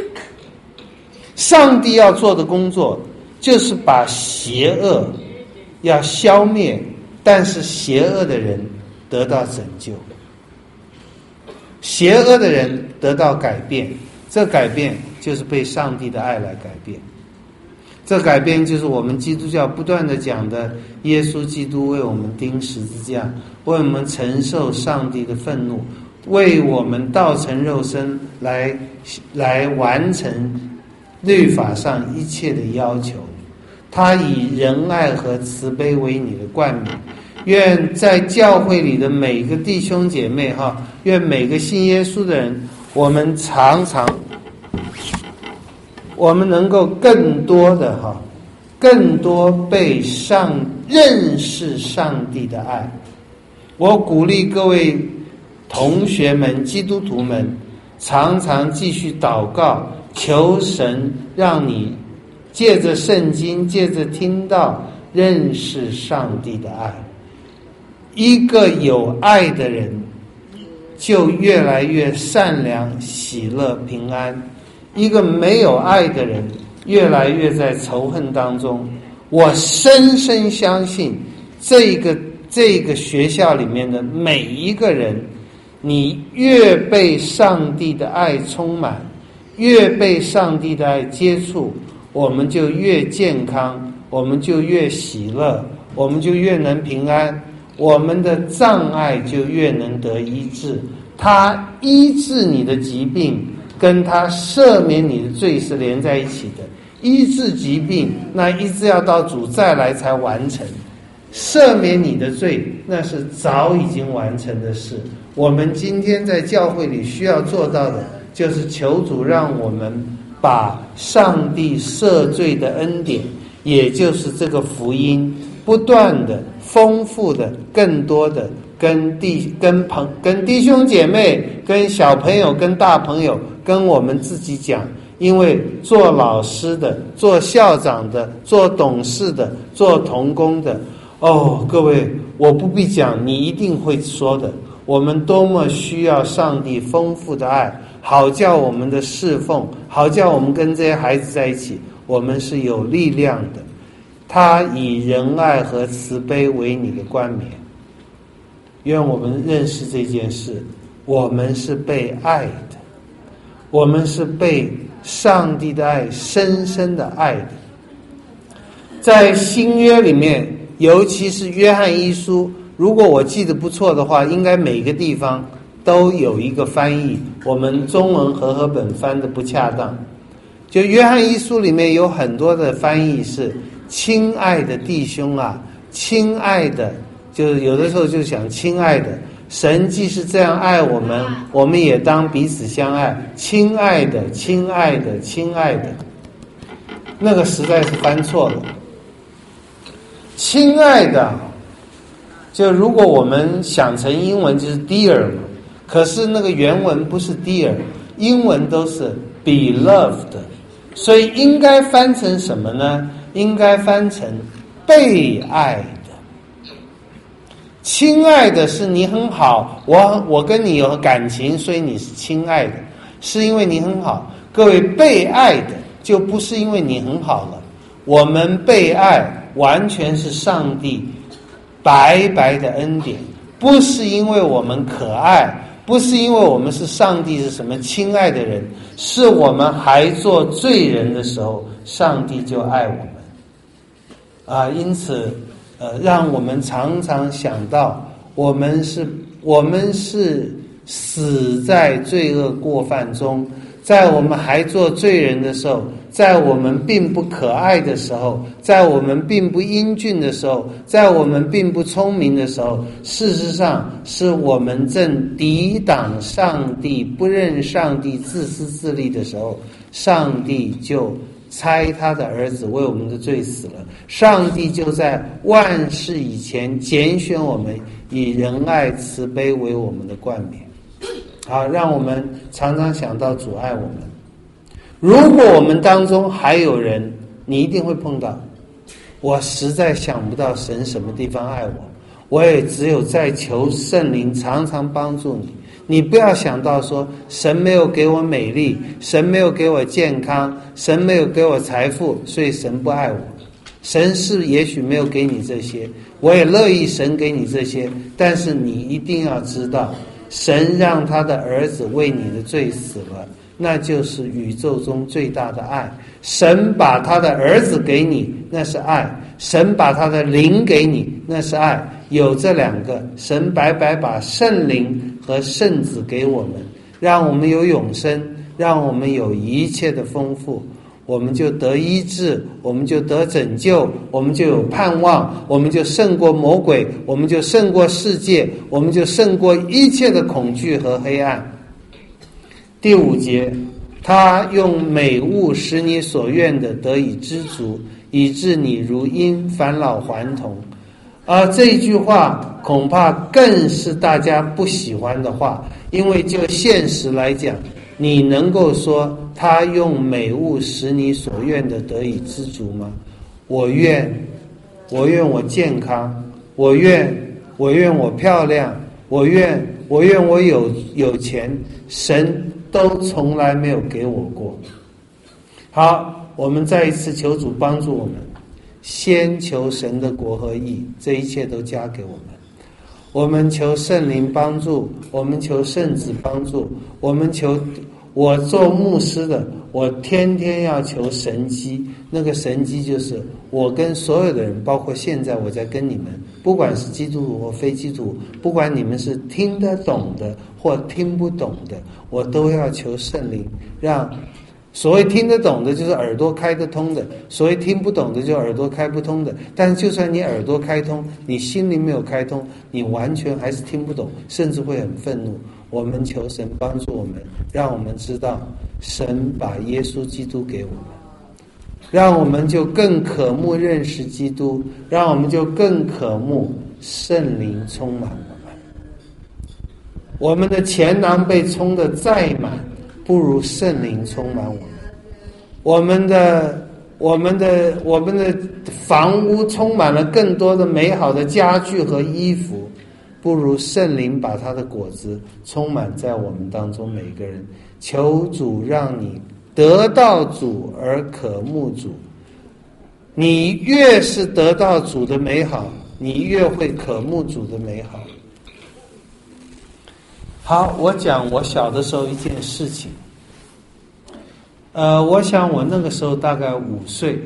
上帝要做的工作就是把邪恶要消灭，但是邪恶的人得到拯救，邪恶的人得到改变，这改变就是被上帝的爱来改变。这改变就是我们基督教不断的讲的，耶稣基督为我们钉十字架，为我们承受上帝的愤怒，为我们道成肉身来完成律法上一切的要求。他以仁爱和慈悲为你的冠冕。愿在教会里的每个弟兄姐妹哈，愿每个信耶稣的人，我们能够更多被认识上帝的爱。我鼓励各位同学们、基督徒们，常常继续祷告，求神让你借着圣经，借着听到认识上帝的爱。 一个有爱的人就越来越善良、喜乐、平安；一个没有爱的人越来越在仇恨当中。我深深相信，这个学校里面的每一个人，你越被上帝的爱充满，越被上帝的爱接触，我们就越健康，我们就越喜乐，我们就越能平安，我们的障碍就越能得医治。他医治你的疾病，跟他赦免你的罪是连在一起的。医治疾病，那一直要到主再来才完成；赦免你的罪，那是早已经完成的事。我们今天在教会里需要做到的，就是求主让我们把上帝赦罪的恩典，也就是这个福音，不断的、丰富的、更多的跟弟兄姐妹、跟小朋友、跟大朋友、跟我们自己讲。因为做老师的、做校长的、做董事的、做同工的，各位，我不必讲，你一定会说的。我们多么需要上帝丰富的爱，好叫我们的侍奉，好叫我们跟这些孩子在一起，我们是有力量的。他以仁爱和慈悲为你的冠冕。愿我们认识这件事，我们是被爱的，我们是被上帝的爱深深的爱的。在新约里面，尤其是约翰一书，如果我记得不错的话，应该每个地方都有一个翻译，我们中文和合本翻的不恰当。就约翰一书里面有很多的翻译是亲爱的弟兄啊，亲爱的，就是有的时候就想亲爱的，神既是这样爱我们，我们也当彼此相爱。亲爱的，亲爱的，亲爱的，那个实在是翻错了。亲爱的，就如果我们想成英文就是 dear 嘛，可是那个原文不是 dear， 英文都是 beloved， 所以应该翻成什么呢？应该翻成被爱的。亲爱的是你很好，我跟你有感情，所以你是亲爱的，是因为你很好。各位，被爱的就不是因为你很好了，我们被爱完全是上帝白白的恩典，不是因为我们可爱，不是因为我们是上帝是什么亲爱的人，是我们还做罪人的时候，上帝就爱我们因此让我们常常想到，我们是死在罪恶过犯中，在我们还做罪人的时候，在我们并不可爱的时候，在我们并不英俊的时候，在我们并不聪明的时候，事实上是我们正抵挡上帝、不认上帝、自私自利的时候，上帝就差他的儿子为我们的罪死了。上帝就在万事以前拣选我们，以仁爱慈悲为我们的冠冕。好，让我们常常想到主爱我们。如果我们当中还有人，你一定会碰到，我实在想不到神什么地方爱我，我也只有在求圣灵常常帮助你。你不要想到说神没有给我美丽，神没有给我健康，神没有给我财富，所以神不爱我。神是也许没有给你这些，我也乐意神给你这些，但是你一定要知道，神让他的儿子为你的罪死了，那就是宇宙中最大的爱。神把他的儿子给你，那是爱；神把他的灵给你，那是爱。有这两个，神白白把圣灵和圣子给我们，让我们有永生，让我们有一切的丰富，我们就得医治，我们就得拯救，我们就有盼望，我们就胜过魔鬼，我们就胜过世界，我们就胜过一切的恐惧和黑暗。第5节，他用美物使你所愿的得以知足，以致你如鹰返老还童。这句话恐怕更是大家不喜欢的话，因为就现实来讲，你能够说他用美物使你所愿的得以知足吗？我愿我健康，我愿我愿我漂亮，我愿我有钱，神都从来没有给我过。好，我们再一次求主帮助我们，先求神的国和义，这一切都加给我们。我们求圣灵帮助，我们求圣子帮助，我们求，我做牧师的，我天天要求神迹。那个神迹就是我跟所有的人，包括现在我在跟你们，不管是基督徒或非基督徒，不管你们是听得懂的或听不懂的，我都要求圣灵，让所谓听得懂的就是耳朵开得通的，所谓听不懂的就是耳朵开不通的。但是就算你耳朵开通，你心灵没有开通，你完全还是听不懂，甚至会很愤怒。我们求神帮助我们，让我们知道神把耶稣基督给我们，让我们就更渴慕认识基督，让我们就更渴慕圣灵充满我们。我们的钱囊被充得再满，不如圣灵充满我们。我们的房屋充满了更多的美好的家具和衣服，不如圣灵把他的果子充满在我们当中每个人。求主让你得到主而渴慕主，你越是得到主的美好，你越会渴慕主的美好。好，我讲我小的时候一件事情。我想我那个时候大概5岁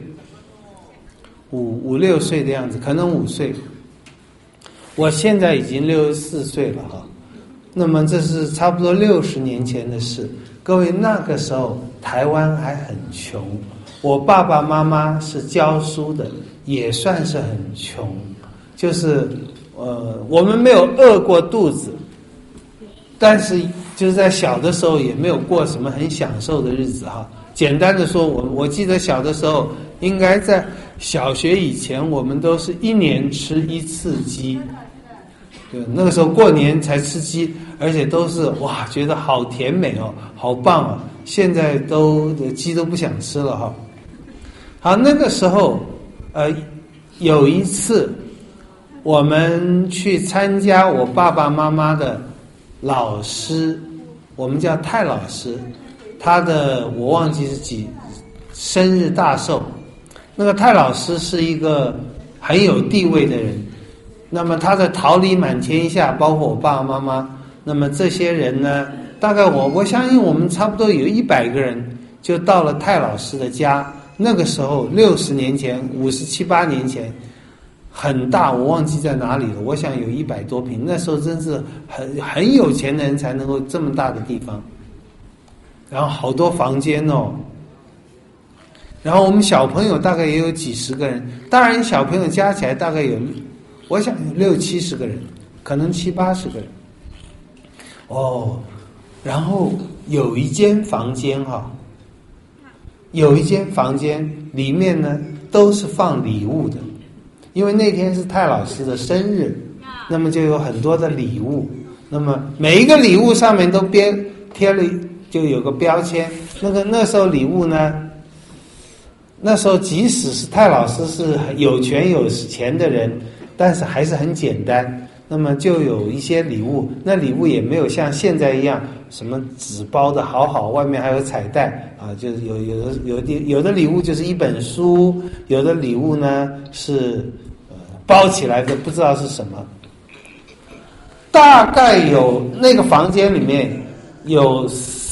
，5、6岁的样子，可能5岁。我现在已经64岁了哈，那么这是差不多60年前的事。各位，那个时候台湾还很穷，我爸爸妈妈是教书的，也算是很穷，就是我们没有饿过肚子，但是就是在小的时候也没有过什么很享受的日子哈。简单的说，我记得小的时候，应该在小学以前，我们都是1年吃1次鸡。对，那个时候过年才吃鸡，而且都是哇，觉得好甜美哦，好棒啊！现在鸡都不想吃了哈。好，那个时候有一次我们去参加我爸爸妈妈的老师，我们叫泰老师，他的我忘记是几生日大寿。那个泰老师是一个很有地位的人，那么他的桃李满天下，包括我爸爸妈妈，那么这些人呢，大概我相信我们差不多有100个人就到了泰老师的家。那个时候60年前57、8年前很大，我忘记在哪里了，我想有100多平。那时候真是很有钱的人才能够这么大的地方，然后好多房间哦，然后我们小朋友大概也有几十个人，当然小朋友加起来大概有，我想有60、70个人，可能70、80个人。哦，然后有一间房间哈，有一间房间里面呢都是放礼物的，因为那天是泰老师的生日，那么就有很多的礼物，那么每一个礼物上面都贴了就有个标签。那时候礼物呢，那时候即使是泰老师是有权有钱的人，但是还是很简单。那么就有一些礼物，那礼物也没有像现在一样什么纸包的好，外面还有彩带啊，就是有的礼物就是一本书，有的礼物呢是包起来的，不知道是什么。大概有那个房间里面有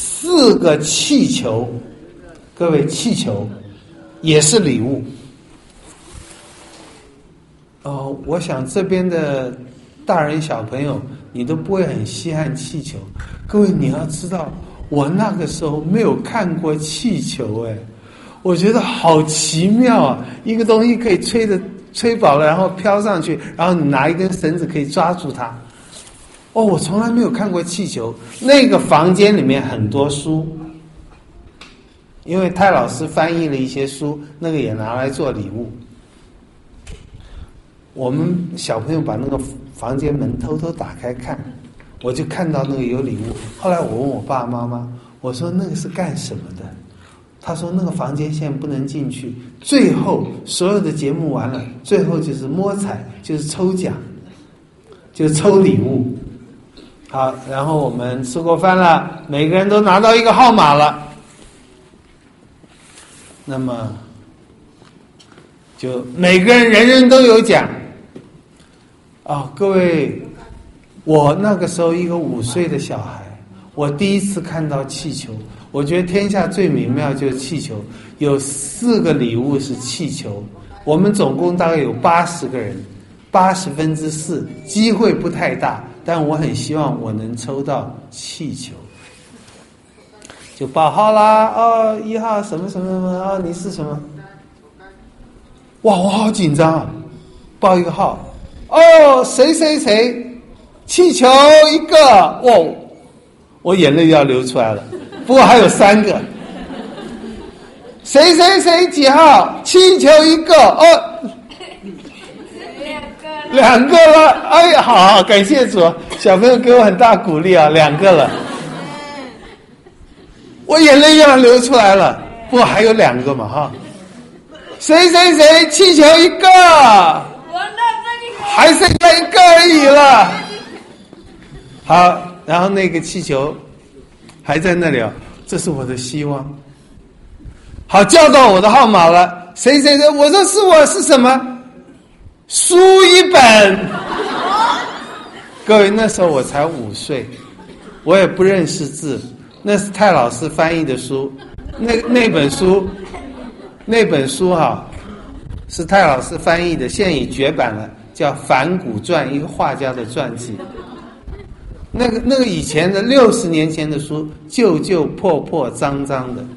4个气球，各位，气球也是礼物。我想这边的大人小朋友你都不会很稀罕气球。各位你要知道，我那个时候没有看过气球，我觉得好奇妙啊！一个东西可以吹饱了，然后飘上去，然后你拿一根绳子可以抓住它。我从来没有看过气球。那个房间里面很多书，因为泰老师翻译了一些书，那个也拿来做礼物。我们小朋友把那个房间门偷偷打开看，我就看到那个有礼物。后来我问我爸妈妈，我说那个是干什么的？他说那个房间现在不能进去，最后所有的节目完了，最后就是摸彩，就是抽奖， 就抽礼物。好，然后我们吃过饭了，每个人都拿到一个号码了，那么就每个人人人都有奖。各位，我那个时候一个5岁的小孩，我第一次看到气球，我觉得天下最美妙就是气球，有4个礼物是气球，我们总共大概有80个人，4/80，机会不太大，但我很希望我能抽到气球。就报号啦，1号什么什么什么，你是什么？哇，我好紧张啊！报一个号，谁谁谁，气球一个，哇，我眼泪要流出来了。不过还有3个，谁谁谁几号，气球一个，2个了，哎呀，好，感谢主，小朋友给我很大鼓励啊，2个了。我眼泪要流出来了，不过还有2个嘛哈，谁谁谁气球一个，还剩下1个而已了。好，然后那个气球还在那里这是我的希望。好，叫到我的号码了，谁谁谁，我说是我，是什么？书一本。各位，那时候我才5岁，我也不认识字。那是泰老师翻译的书，那本书是泰老师翻译的，现已绝版了，叫《梵谷传》，一个画家的传记。那个以前的60年前的书，旧旧破破脏脏的。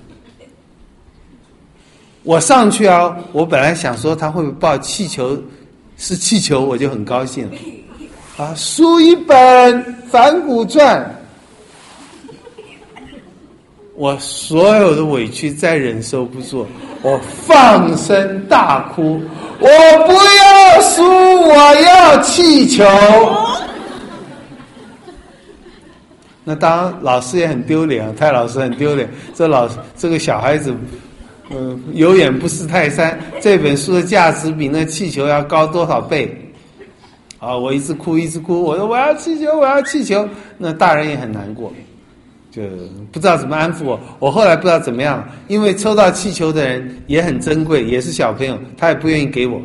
我上去我本来想说他会不会报气球，是气球，我就很高兴了。书一本《梵谷传》。我所有的委屈再忍受不住，我放声大哭，我不要书，我要气球。那当然老师也很丢脸，泰老师很丢脸，这个小孩子有眼不识泰山，这本书的价值比那气球要高多少倍。我一直哭，我说我要气球，我要气球。那大人也很难过，就不知道怎么安抚我。我后来不知道怎么样，因为抽到气球的人也很珍贵，也是小朋友，他也不愿意给我。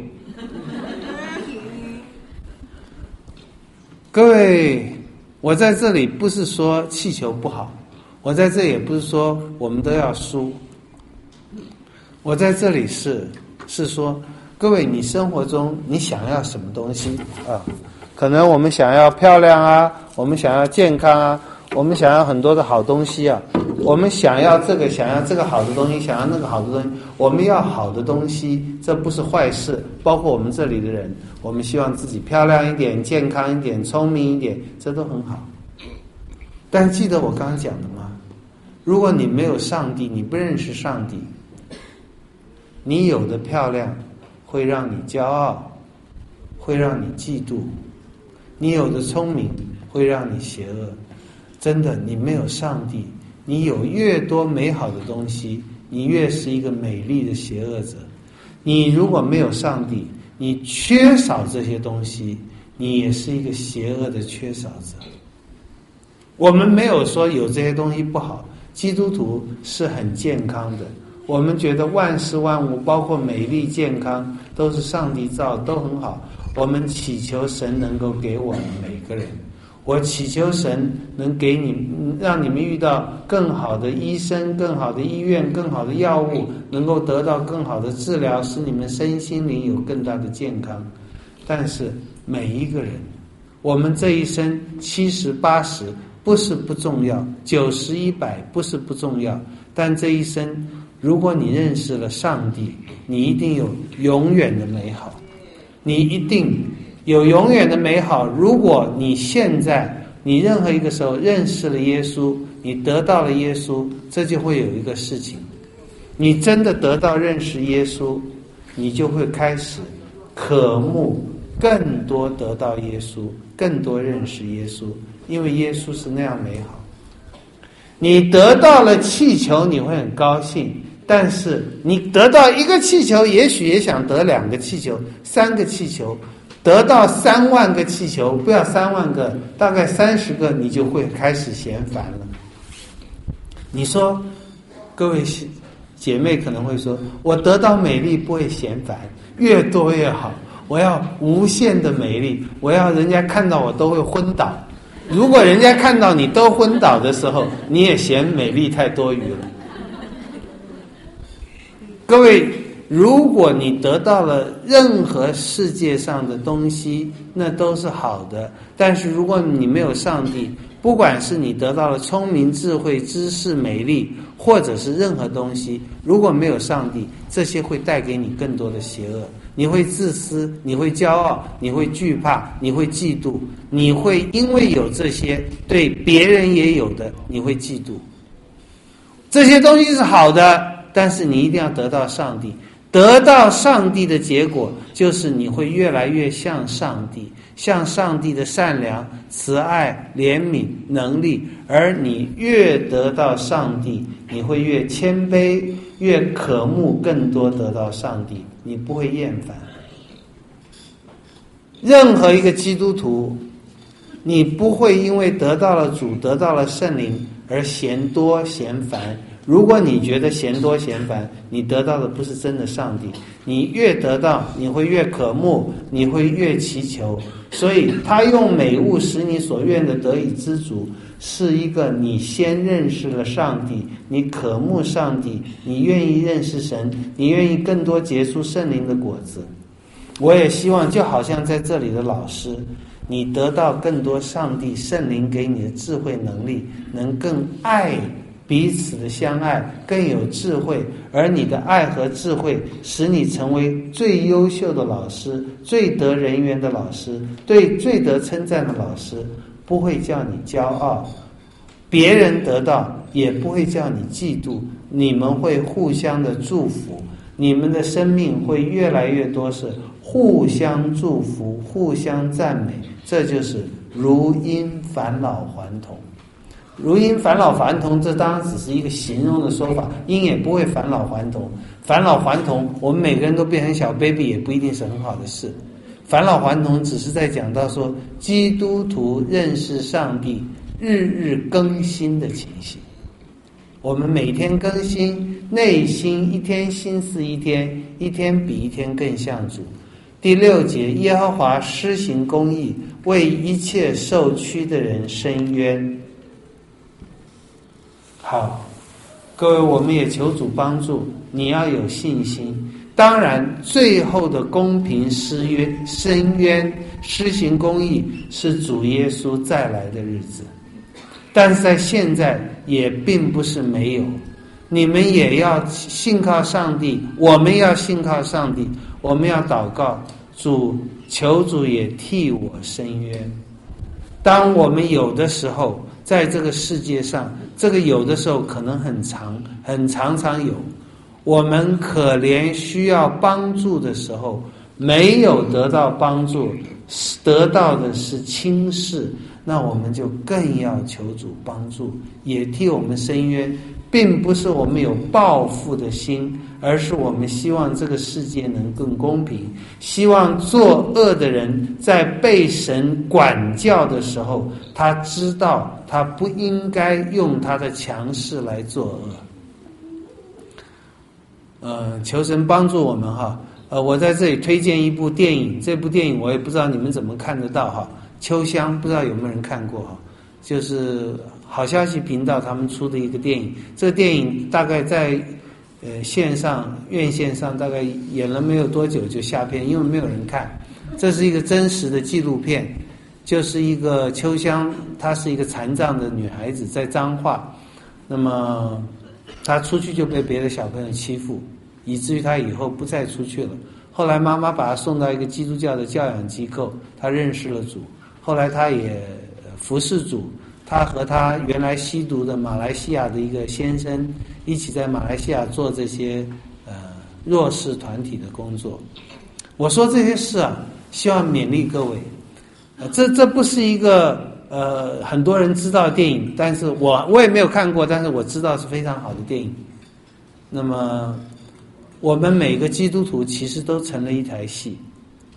各位，我在这里不是说气球不好，我在这里也不是说我们都要输，我在这里是说，各位，你生活中你想要什么东西可能我们想要漂亮我们想要健康我们想要很多的好东西我们想要这个好的东西，想要那个好的东西，我们要好的东西，这不是坏事。包括我们这里的人，我们希望自己漂亮一点、健康一点、聪明一点，这都很好。但记得我刚刚讲的吗？如果你没有上帝，你不认识上帝，你有的漂亮会让你骄傲，会让你嫉妒，你有的聪明会让你邪恶。真的，你没有上帝，你有越多美好的东西，你越是一个美丽的邪恶者。你如果没有上帝，你缺少这些东西，你也是一个邪恶的缺少者。我们没有说有这些东西不好，基督徒是很健康的，我们觉得万事万物包括美丽健康都是上帝造，都很好。我们祈求神能够给我们每个人，我祈求神能给你，让你们遇到更好的医生、更好的医院、更好的药物，能够得到更好的治疗，使你们身心灵有更大的健康。但是每一个人，我们这一生70、80不是不重要，90、100不是不重要，但这一生如果你认识了上帝，你一定有永远的美好，你一定有永远的美好。如果你现在你任何一个时候认识了耶稣，你得到了耶稣，这就会有一个事情，你真的得到认识耶稣，你就会开始渴慕更多得到耶稣，更多认识耶稣，因为耶稣是那样美好。你得到了气球，你会很高兴，但是你得到一个气球，也许也想得2个气球、3个气球， 得到3万个气球，不要3万个，大概30个，你就会开始嫌烦了。你说，各位姐妹可能会说，我得到美丽不会嫌烦，越多越好，我要无限的美丽，我要人家看到我都会昏倒。如果人家看到你都昏倒的时候，你也嫌美丽太多余了。各位，如果你得到了任何世界上的东西，那都是好的，但是如果你没有上帝，不管是你得到了聪明、智慧、知识、美丽，或者是任何东西，如果没有上帝，这些会带给你更多的邪恶。你会自私，你会骄傲，你会惧怕，你会嫉妒，你会因为有这些对别人也有的，你会嫉妒。这些东西是好的，但是你一定要得到上帝。得到上帝的结果就是你会越来越像上帝，像上帝的善良、慈爱、怜悯、能力。而你越得到上帝，你会越谦卑，越渴慕更多得到上帝，你不会厌烦。任何一个基督徒，你不会因为得到了主、得到了圣灵而嫌多嫌烦。如果你觉得嫌多嫌烦，你得到的不是真的上帝。你越得到，你会越渴慕，你会越祈求。所以他用美物使你所愿的得以知足，是一个你先认识了上帝，你渴慕上帝，你愿意认识神，你愿意更多结出圣灵的果子。我也希望就好像在这里的老师，你得到更多上帝圣灵给你的智慧能力，能更爱彼此的相爱，更有智慧。而你的爱和智慧使你成为最优秀的老师，最得人缘的老师，最得称赞的老师，不会叫你骄傲，别人得到也不会叫你嫉妒，你们会互相的祝福，你们的生命会越来越多是互相祝福，互相赞美。这就是如婴返老还童。如婴返老还童，这当然只是一个形容的说法，婴也不会返老还童。返老还童，我们每个人都变成小 baby 也不一定是很好的事。返老还童只是在讲到说基督徒认识上帝日日更新的情形。我们每天更新，内心一天心思一天，一天比一天更像主。第6节，耶和华施行公义，为一切受屈的人伸冤。好，各位，我们也求主帮助，你要有信心。当然，最后的公平伸冤、施行公义是主耶稣再来的日子，但是在现在也并不是没有。你们也要信靠上帝，我们要信靠上帝，我们要祷告主，求主也替我伸冤。当我们有的时候在这个世界上，这个有的时候可能很常有，我们可怜需要帮助的时候，没有得到帮助，得到的是轻视，那我们就更要求主帮助，也替我们伸冤。并不是我们有报复的心，而是我们希望这个世界能更公平，希望作恶的人在被神管教的时候，他知道他不应该用他的强势来作恶。求神帮助我们哈。我在这里推荐一部电影，这部电影我也不知道你们怎么看得到哈。秋香不知道有没有人看过哈，就是好消息频道他们出的一个电影。这个电影大概在院线上大概演了没有多久就下片，因为没有人看。这是一个真实的纪录片，就是一个秋香，她是一个残障的女孩子，在彰化，那么她出去就被别的小朋友欺负，以至于她以后不再出去了。后来妈妈把她送到一个基督教的教养机构，她认识了主，后来她也服侍主。他和他原来吸毒的马来西亚的一个先生一起在马来西亚做这些弱势团体的工作。我说这些事啊，希望勉励各位。这不是一个很多人知道的电影，但是我也没有看过，但是我知道是非常好的电影。那么我们每个基督徒其实都成了一台戏。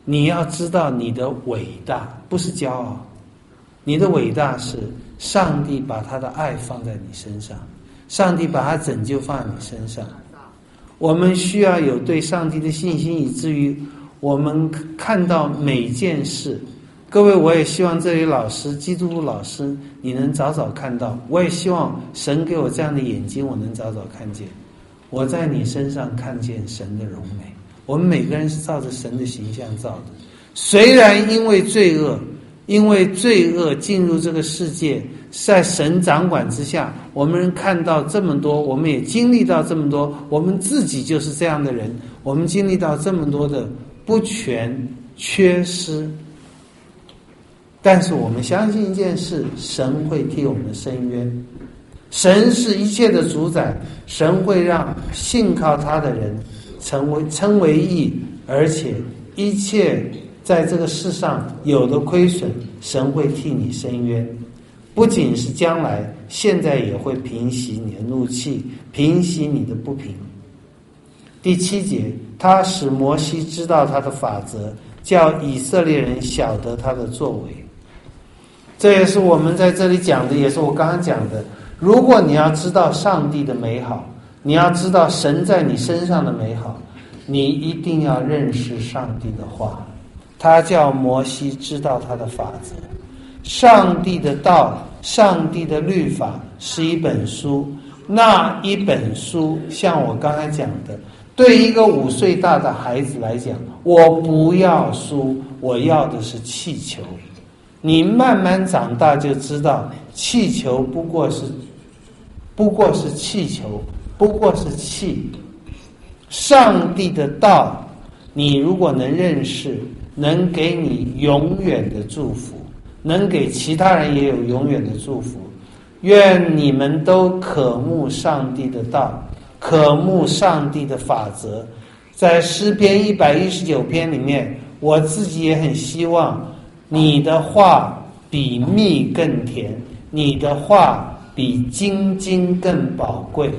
你要知道你的伟大不是骄傲，你的伟大是上帝把他的爱放在你身上，上帝把他拯救放在你身上。我们需要有对上帝的信心，以至于我们看到每件事。各位，我也希望这位老师，基督徒老师，你能早早看到。我也希望神给我这样的眼睛，我能早早看见。我在你身上看见神的荣美。我们每个人是照着神的形象造的，虽然因为罪恶进入这个世界，在神掌管之下，我们看到这么多，我们也经历到这么多，我们自己就是这样的人，我们经历到这么多的不全缺失，但是我们相信一件事，神会替我们伸冤，神是一切的主宰，神会让信靠他的人称为义，而且一切在这个世上有的亏损，神会替你伸冤，不仅是将来，现在也会平息你的怒气，平息你的不平。第7节，他使摩西知道他的法则，叫以色列人晓得他的作为。这也是我们在这里讲的，也是我刚刚讲的。如果你要知道上帝的美好，你要知道神在你身上的美好，你一定要认识上帝的话。他叫摩西知道他的法则。上帝的道，上帝的律法是一本书，那一本书像我刚才讲的，对一个5岁大的孩子来讲，我不要书，我要的是气球。你慢慢长大就知道，气球不过是气球，不过是气。上帝的道，你如果能认识，能给你永远的祝福，能给其他人也有永远的祝福。愿你们都渴慕上帝的道，渴慕上帝的法则。在诗篇119篇里面，我自己也很希望你的话比蜜更甜，你的话比金金更宝贵。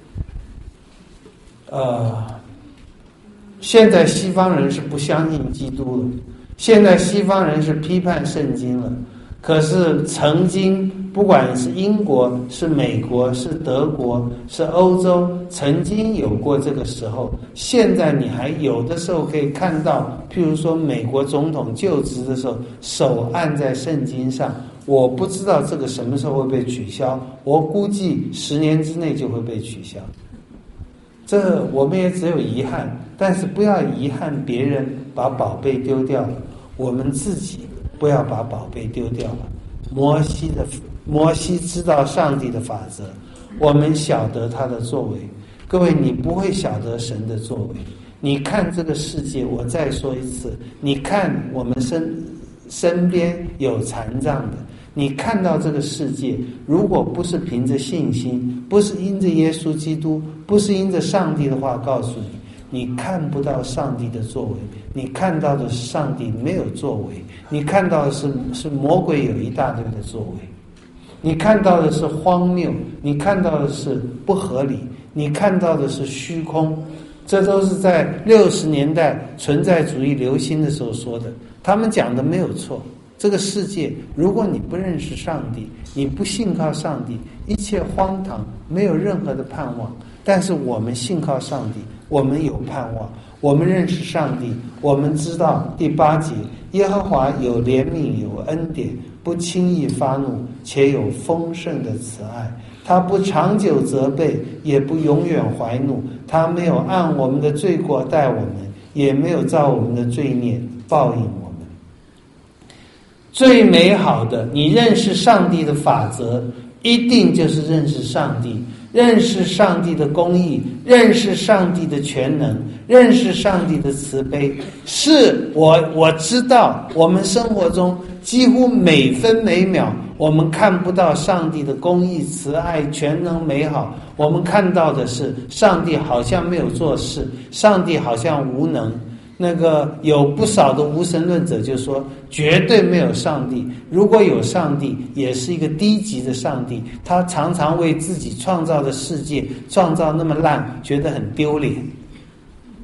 现在西方人是不相信基督了，现在西方人是批判圣经了。可是曾经不管是英国，是美国，是德国，是欧洲，曾经有过这个时候。现在你还有的时候可以看到，譬如说美国总统就职的时候，手按在圣经上。我不知道这个什么时候会被取消，我估计10年之内就会被取消。这我们也只有遗憾，但是不要遗憾别人把宝贝丢掉了，我们自己不要把宝贝丢掉了。摩西知道上帝的法则，我们晓得他的作为。各位，你不会晓得神的作为。你看这个世界，我再说一次，你看我们身边有残障的，你看到这个世界，如果不是凭着信心，不是因着耶稣基督，不是因着上帝的话告诉你，你看不到上帝的作为，你看到的是上帝没有作为，你看到的是魔鬼有一大堆的作为，你看到的是荒谬，你看到的是不合理，你看到的是虚空。这都是在60年代存在主义流行的时候说的，他们讲的没有错。这个世界，如果你不认识上帝，你不信靠上帝，一切荒唐，没有任何的盼望。但是我们信靠上帝，我们有盼望，我们认识上帝，我们知道第8节，耶和华有怜悯，有恩典，不轻易发怒，且有丰盛的慈爱。他不长久责备，也不永远怀怒。他没有按我们的罪过待我们，也没有照我们的罪孽报应我们。最美好的，你认识上帝的法则，一定就是认识上帝，认识上帝的公义，认识上帝的全能，认识上帝的慈悲。是我知道我们生活中几乎每分每秒我们看不到上帝的公义、慈爱、全能、美好，我们看到的是上帝好像没有做事，上帝好像无能。有不少的无神论者就说绝对没有上帝，如果有上帝也是一个低级的上帝，他常常为自己创造的世界创造那么烂，觉得很丢脸。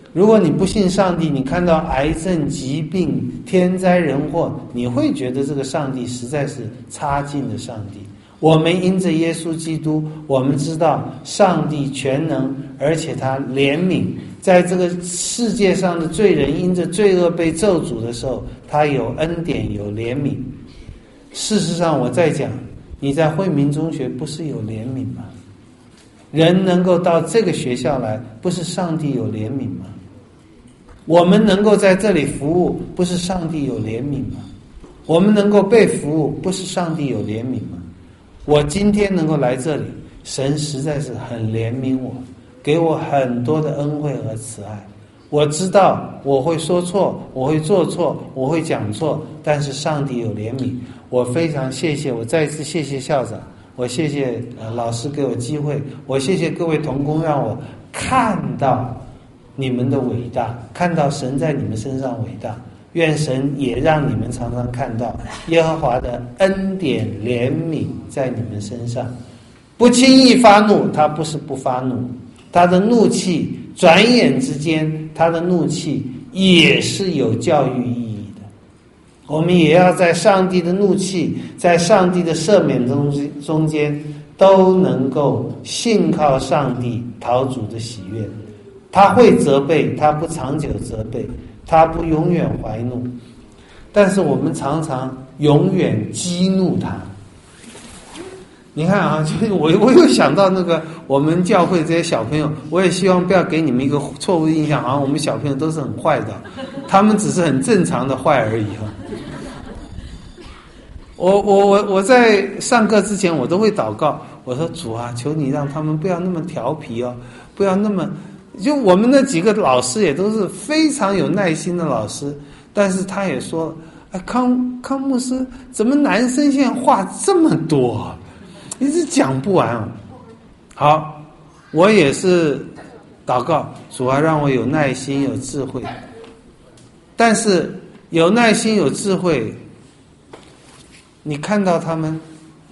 如果你不信上帝，你看到癌症、疾病、天灾人祸，你会觉得这个上帝实在是差劲的上帝。我们因着耶稣基督，我们知道上帝全能，而且他怜悯，在这个世界上的罪人因着罪恶被咒诅的时候，他有恩典有怜悯。事实上我在讲，你在惠民中学不是有怜悯吗？人能够到这个学校来，不是上帝有怜悯吗？我们能够在这里服务，不是上帝有怜悯吗？我们能够被服务，不是上帝有怜悯吗？我今天能够来这里，神实在是很怜悯我，给我很多的恩惠和慈爱。我知道我会说错，我会做错，我会讲错，但是上帝有怜悯。我非常谢谢，我再一次谢谢校长，我谢谢老师给我机会，我谢谢各位同工让我看到你们的伟大，看到神在你们身上伟大。愿神也让你们常常看到耶和华的恩典怜悯在你们身上。不轻易发怒，他不是不发怒，他的怒气转眼之间，他的怒气也是有教育意义的。我们也要在上帝的怒气，在上帝的赦免中间，都能够信靠上帝，讨主的喜悦。他会责备，他不长久责备，他不永远怀怒，但是我们常常永远激怒他。你看啊，就是我又想到那个我们教会这些小朋友，我也希望不要给你们一个错误印象，好像我们小朋友都是很坏的，他们只是很正常的坏而已哈。我在上课之前我都会祷告，我说主啊，求你让他们不要那么调皮哦，不要那么。就我们那几个老师也都是非常有耐心的老师，但是他也说，哎，康牧师，怎么男生现在话这么多，一直讲不完啊。好，我也是祷告，主啊，让我有耐心有智慧。但是有耐心有智慧，你看到他们，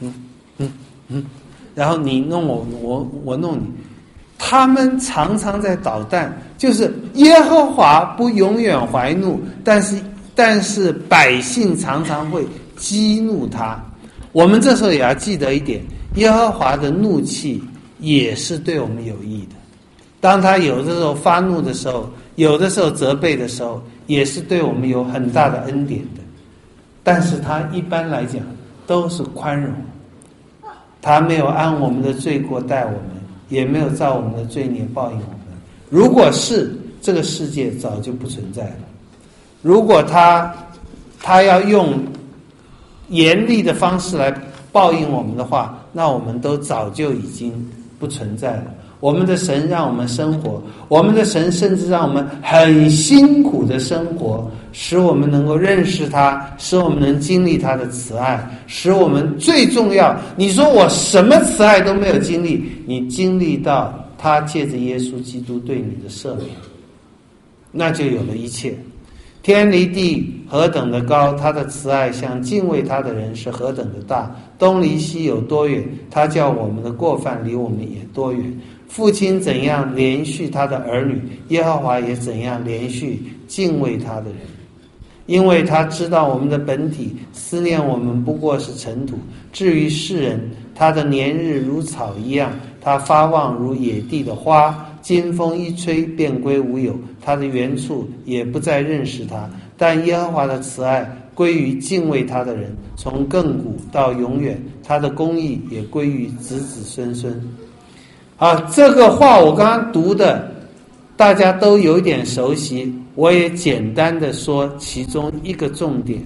然后你弄我弄你。他们常常在捣蛋，就是耶和华不永远怀怒，但是百姓常常会激怒他。我们这时候也要记得一点，耶和华的怒气也是对我们有益的。当他有的时候发怒的时候，有的时候责备的时候，也是对我们有很大的恩典的。但是他一般来讲都是宽容，他没有按我们的罪过待我们，也没有照我们的罪孽报应我们。如果是，这个世界早就不存在了。如果他要用严厉的方式来报应我们的话，那我们都早就已经不存在了。我们的神让我们生活，我们的神甚至让我们很辛苦的生活，使我们能够认识他，使我们能经历他的慈爱，使我们最重要，你说我什么慈爱都没有经历，你经历到他借着耶稣基督对你的赦免，那就有了一切。天离地何等的高，他的慈爱向敬畏他的人是何等的大。东离西有多远，他叫我们的过犯离我们也多远。父亲怎样连续他的儿女，耶和华也怎样连续敬畏他的人。因为他知道我们的本体，思念我们不过是尘土。至于世人，他的年日如草一样，他发旺如野地的花，经风一吹便归无有，他的原处也不再认识他。但耶和华的慈爱归于敬畏他的人，从亘古到永远，他的公义也归于子子孙孙。这个话我刚刚读的大家都有一点熟悉，我也简单的说其中一个重点。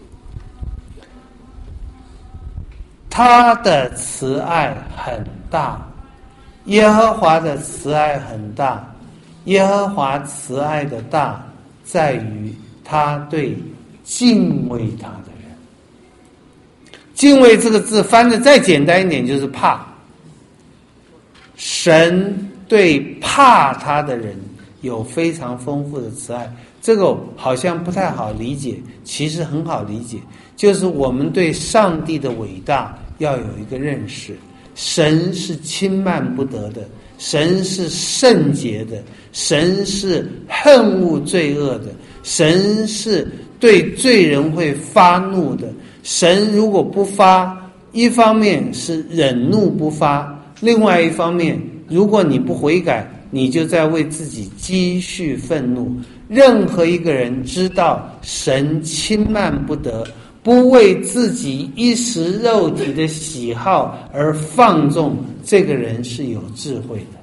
他的慈爱很大，耶和华的慈爱很大。耶和华慈爱的大在于他对敬畏他的人。敬畏这个字翻得再简单一点就是怕。神对怕他的人有非常丰富的慈爱，这个好像不太好理解，其实很好理解，就是我们对上帝的伟大要有一个认识。神是轻慢不得的， 神是圣洁的，神是恨恶罪恶的，神是对罪人会发怒的。神如果不发，一方面是忍怒不发，另外一方面，如果你不悔改，你就在为自己积蓄愤怒。任何一个人知道神轻慢不得，不为自己一时肉体的喜好而放纵，这个人是有智慧的。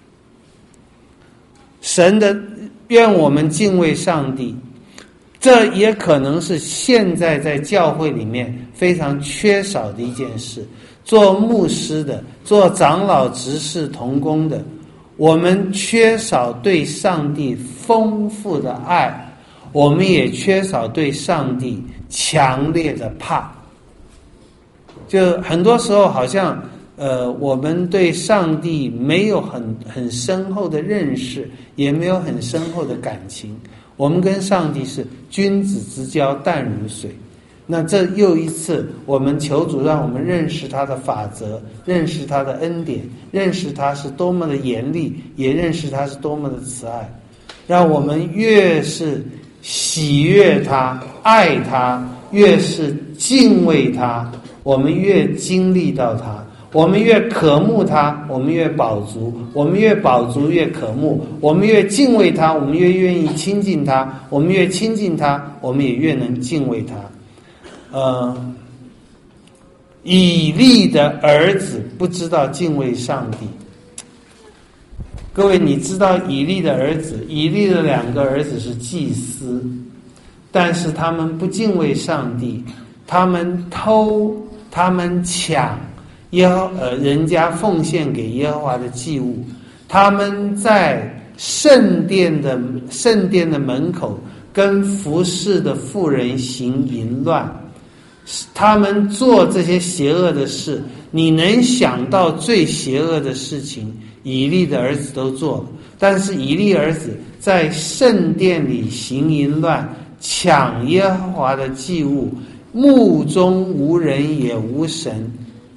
神的，愿我们敬畏上帝，这也可能是现在在教会里面非常缺少的一件事。做牧师的，做长老执事同工的，我们缺少对上帝丰富的爱，我们也缺少对上帝强烈的怕。就很多时候好像我们对上帝没有很深厚的认识，也没有很深厚的感情。我们跟上帝是君子之交淡如水。那这又一次，我们求主让我们认识他的法则，认识他的恩典，认识他是多么的严厉，也认识他是多么的慈爱。让我们越是喜悦他，爱他，越是敬畏他，我们越经历到他，我们越渴慕他，我们越饱足，我们越饱足越渴慕，我们越敬畏他，我们越愿意亲近他，我们越亲近他，我们也越能敬畏他。以利的儿子不知道敬畏上帝。各位，你知道以利的儿子，以利的两个儿子是祭司，但是他们不敬畏上帝，他们偷，他们抢人家奉献给耶和华的祭物，他们在圣殿的门口跟服侍的妇人行淫乱。他们做这些邪恶的事，你能想到最邪恶的事情，以利的儿子都做了。但是以利儿子在圣殿里行淫乱，抢耶和华的祭物，目中无人也无神。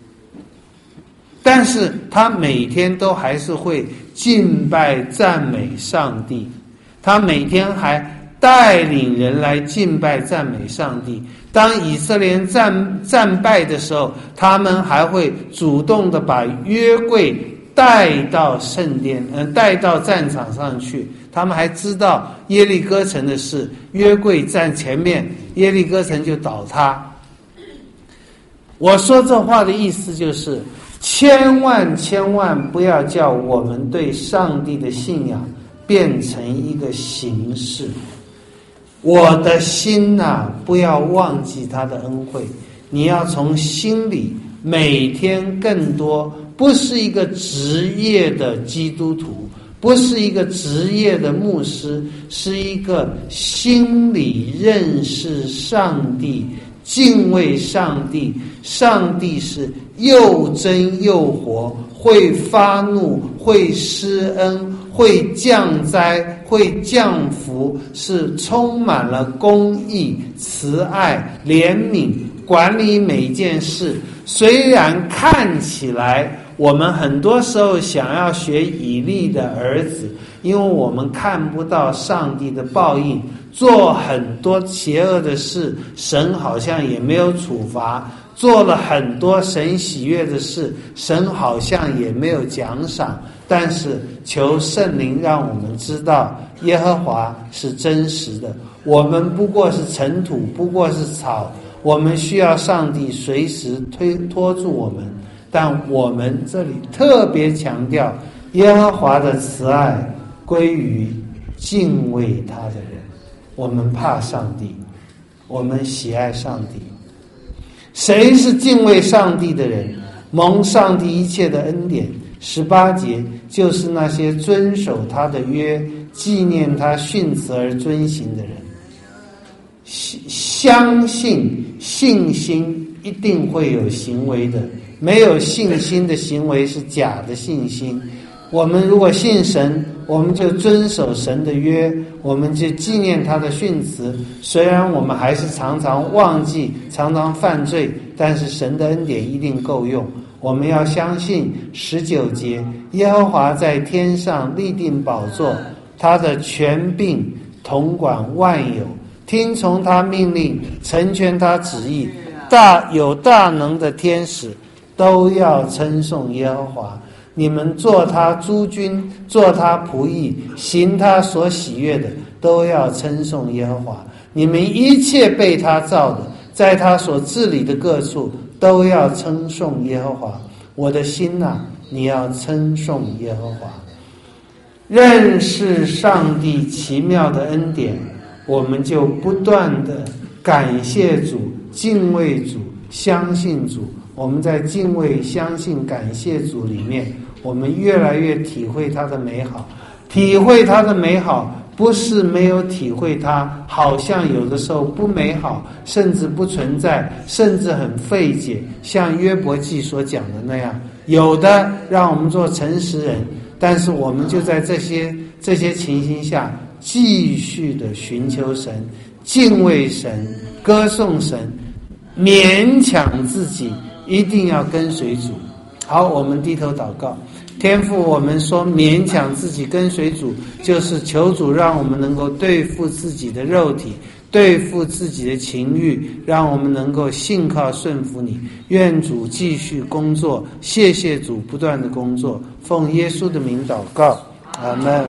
但是他每天都还是会敬拜赞美上帝，他每天还带领人来敬拜赞美上帝。当以色列人战败的时候，他们还会主动的把约柜带到圣殿，带到战场上去。他们还知道耶利哥城的事，约柜站前面，耶利哥城就倒塌。我说这话的意思就是，千万不要叫我们对上帝的信仰变成一个形式。我的心啊，不要忘记他的恩惠，你要从心里每天更多，不是一个职业的基督徒，不是一个职业的牧师，是一个心里认识上帝，敬畏上帝。上帝是又真又活，会发怒，会施恩，会降灾，会降福，是充满了公义、慈爱、怜悯，管理每件事。虽然看起来我们很多时候想要学以利的儿子，因为我们看不到上帝的报应，做很多邪恶的事，神好像也没有处罚，做了很多神喜悦的事，神好像也没有奖赏。但是求圣灵让我们知道耶和华是真实的，我们不过是尘土，不过是草，我们需要上帝随时托住我们。但我们这里特别强调耶和华的慈爱归于敬畏他的人。我们怕上帝，我们喜爱上帝。谁是敬畏上帝的人，蒙上帝一切的恩典？18节，就是那些遵守他的约，纪念他训词而遵行的人。相信，信心一定会有行为的，没有信心的行为是假的信心。 我们如果信神，我们就遵守神的约，我们就纪念他的训词。虽然我们还是常常忘记，常常犯罪，但是神的恩典一定够用。我们要相信19节，耶和华在天上立定宝座，他的权柄统管万有，听从他命令，成全他旨意。有大能的天使都要称颂耶和华。你们做他诸军，做他仆役，行他所喜悦的，都要称颂耶和华。你们一切被他造的，在他所治理的各处，都要称颂耶和华。我的心啊，你要称颂耶和华。认识上帝奇妙的恩典，我们就不断的感谢主，敬畏主，相信主。我们在敬畏、相信、感谢主里面，我们越来越体会他的美好。体会他的美好，不是没有体会他，好像有的时候不美好，甚至不存在，甚至很费解，像约伯记所讲的那样。有的让我们做诚实人，但是我们就在这些情形下，继续的寻求神，敬畏神，歌颂神，勉强自己一定要跟随主。好，我们低头祷告。天父，我们说勉强自己跟随主，就是求主让我们能够对付自己的肉体，对付自己的情欲，让我们能够信靠顺服你。愿主继续工作，谢谢主不断的工作，奉耶稣的名祷告，阿们。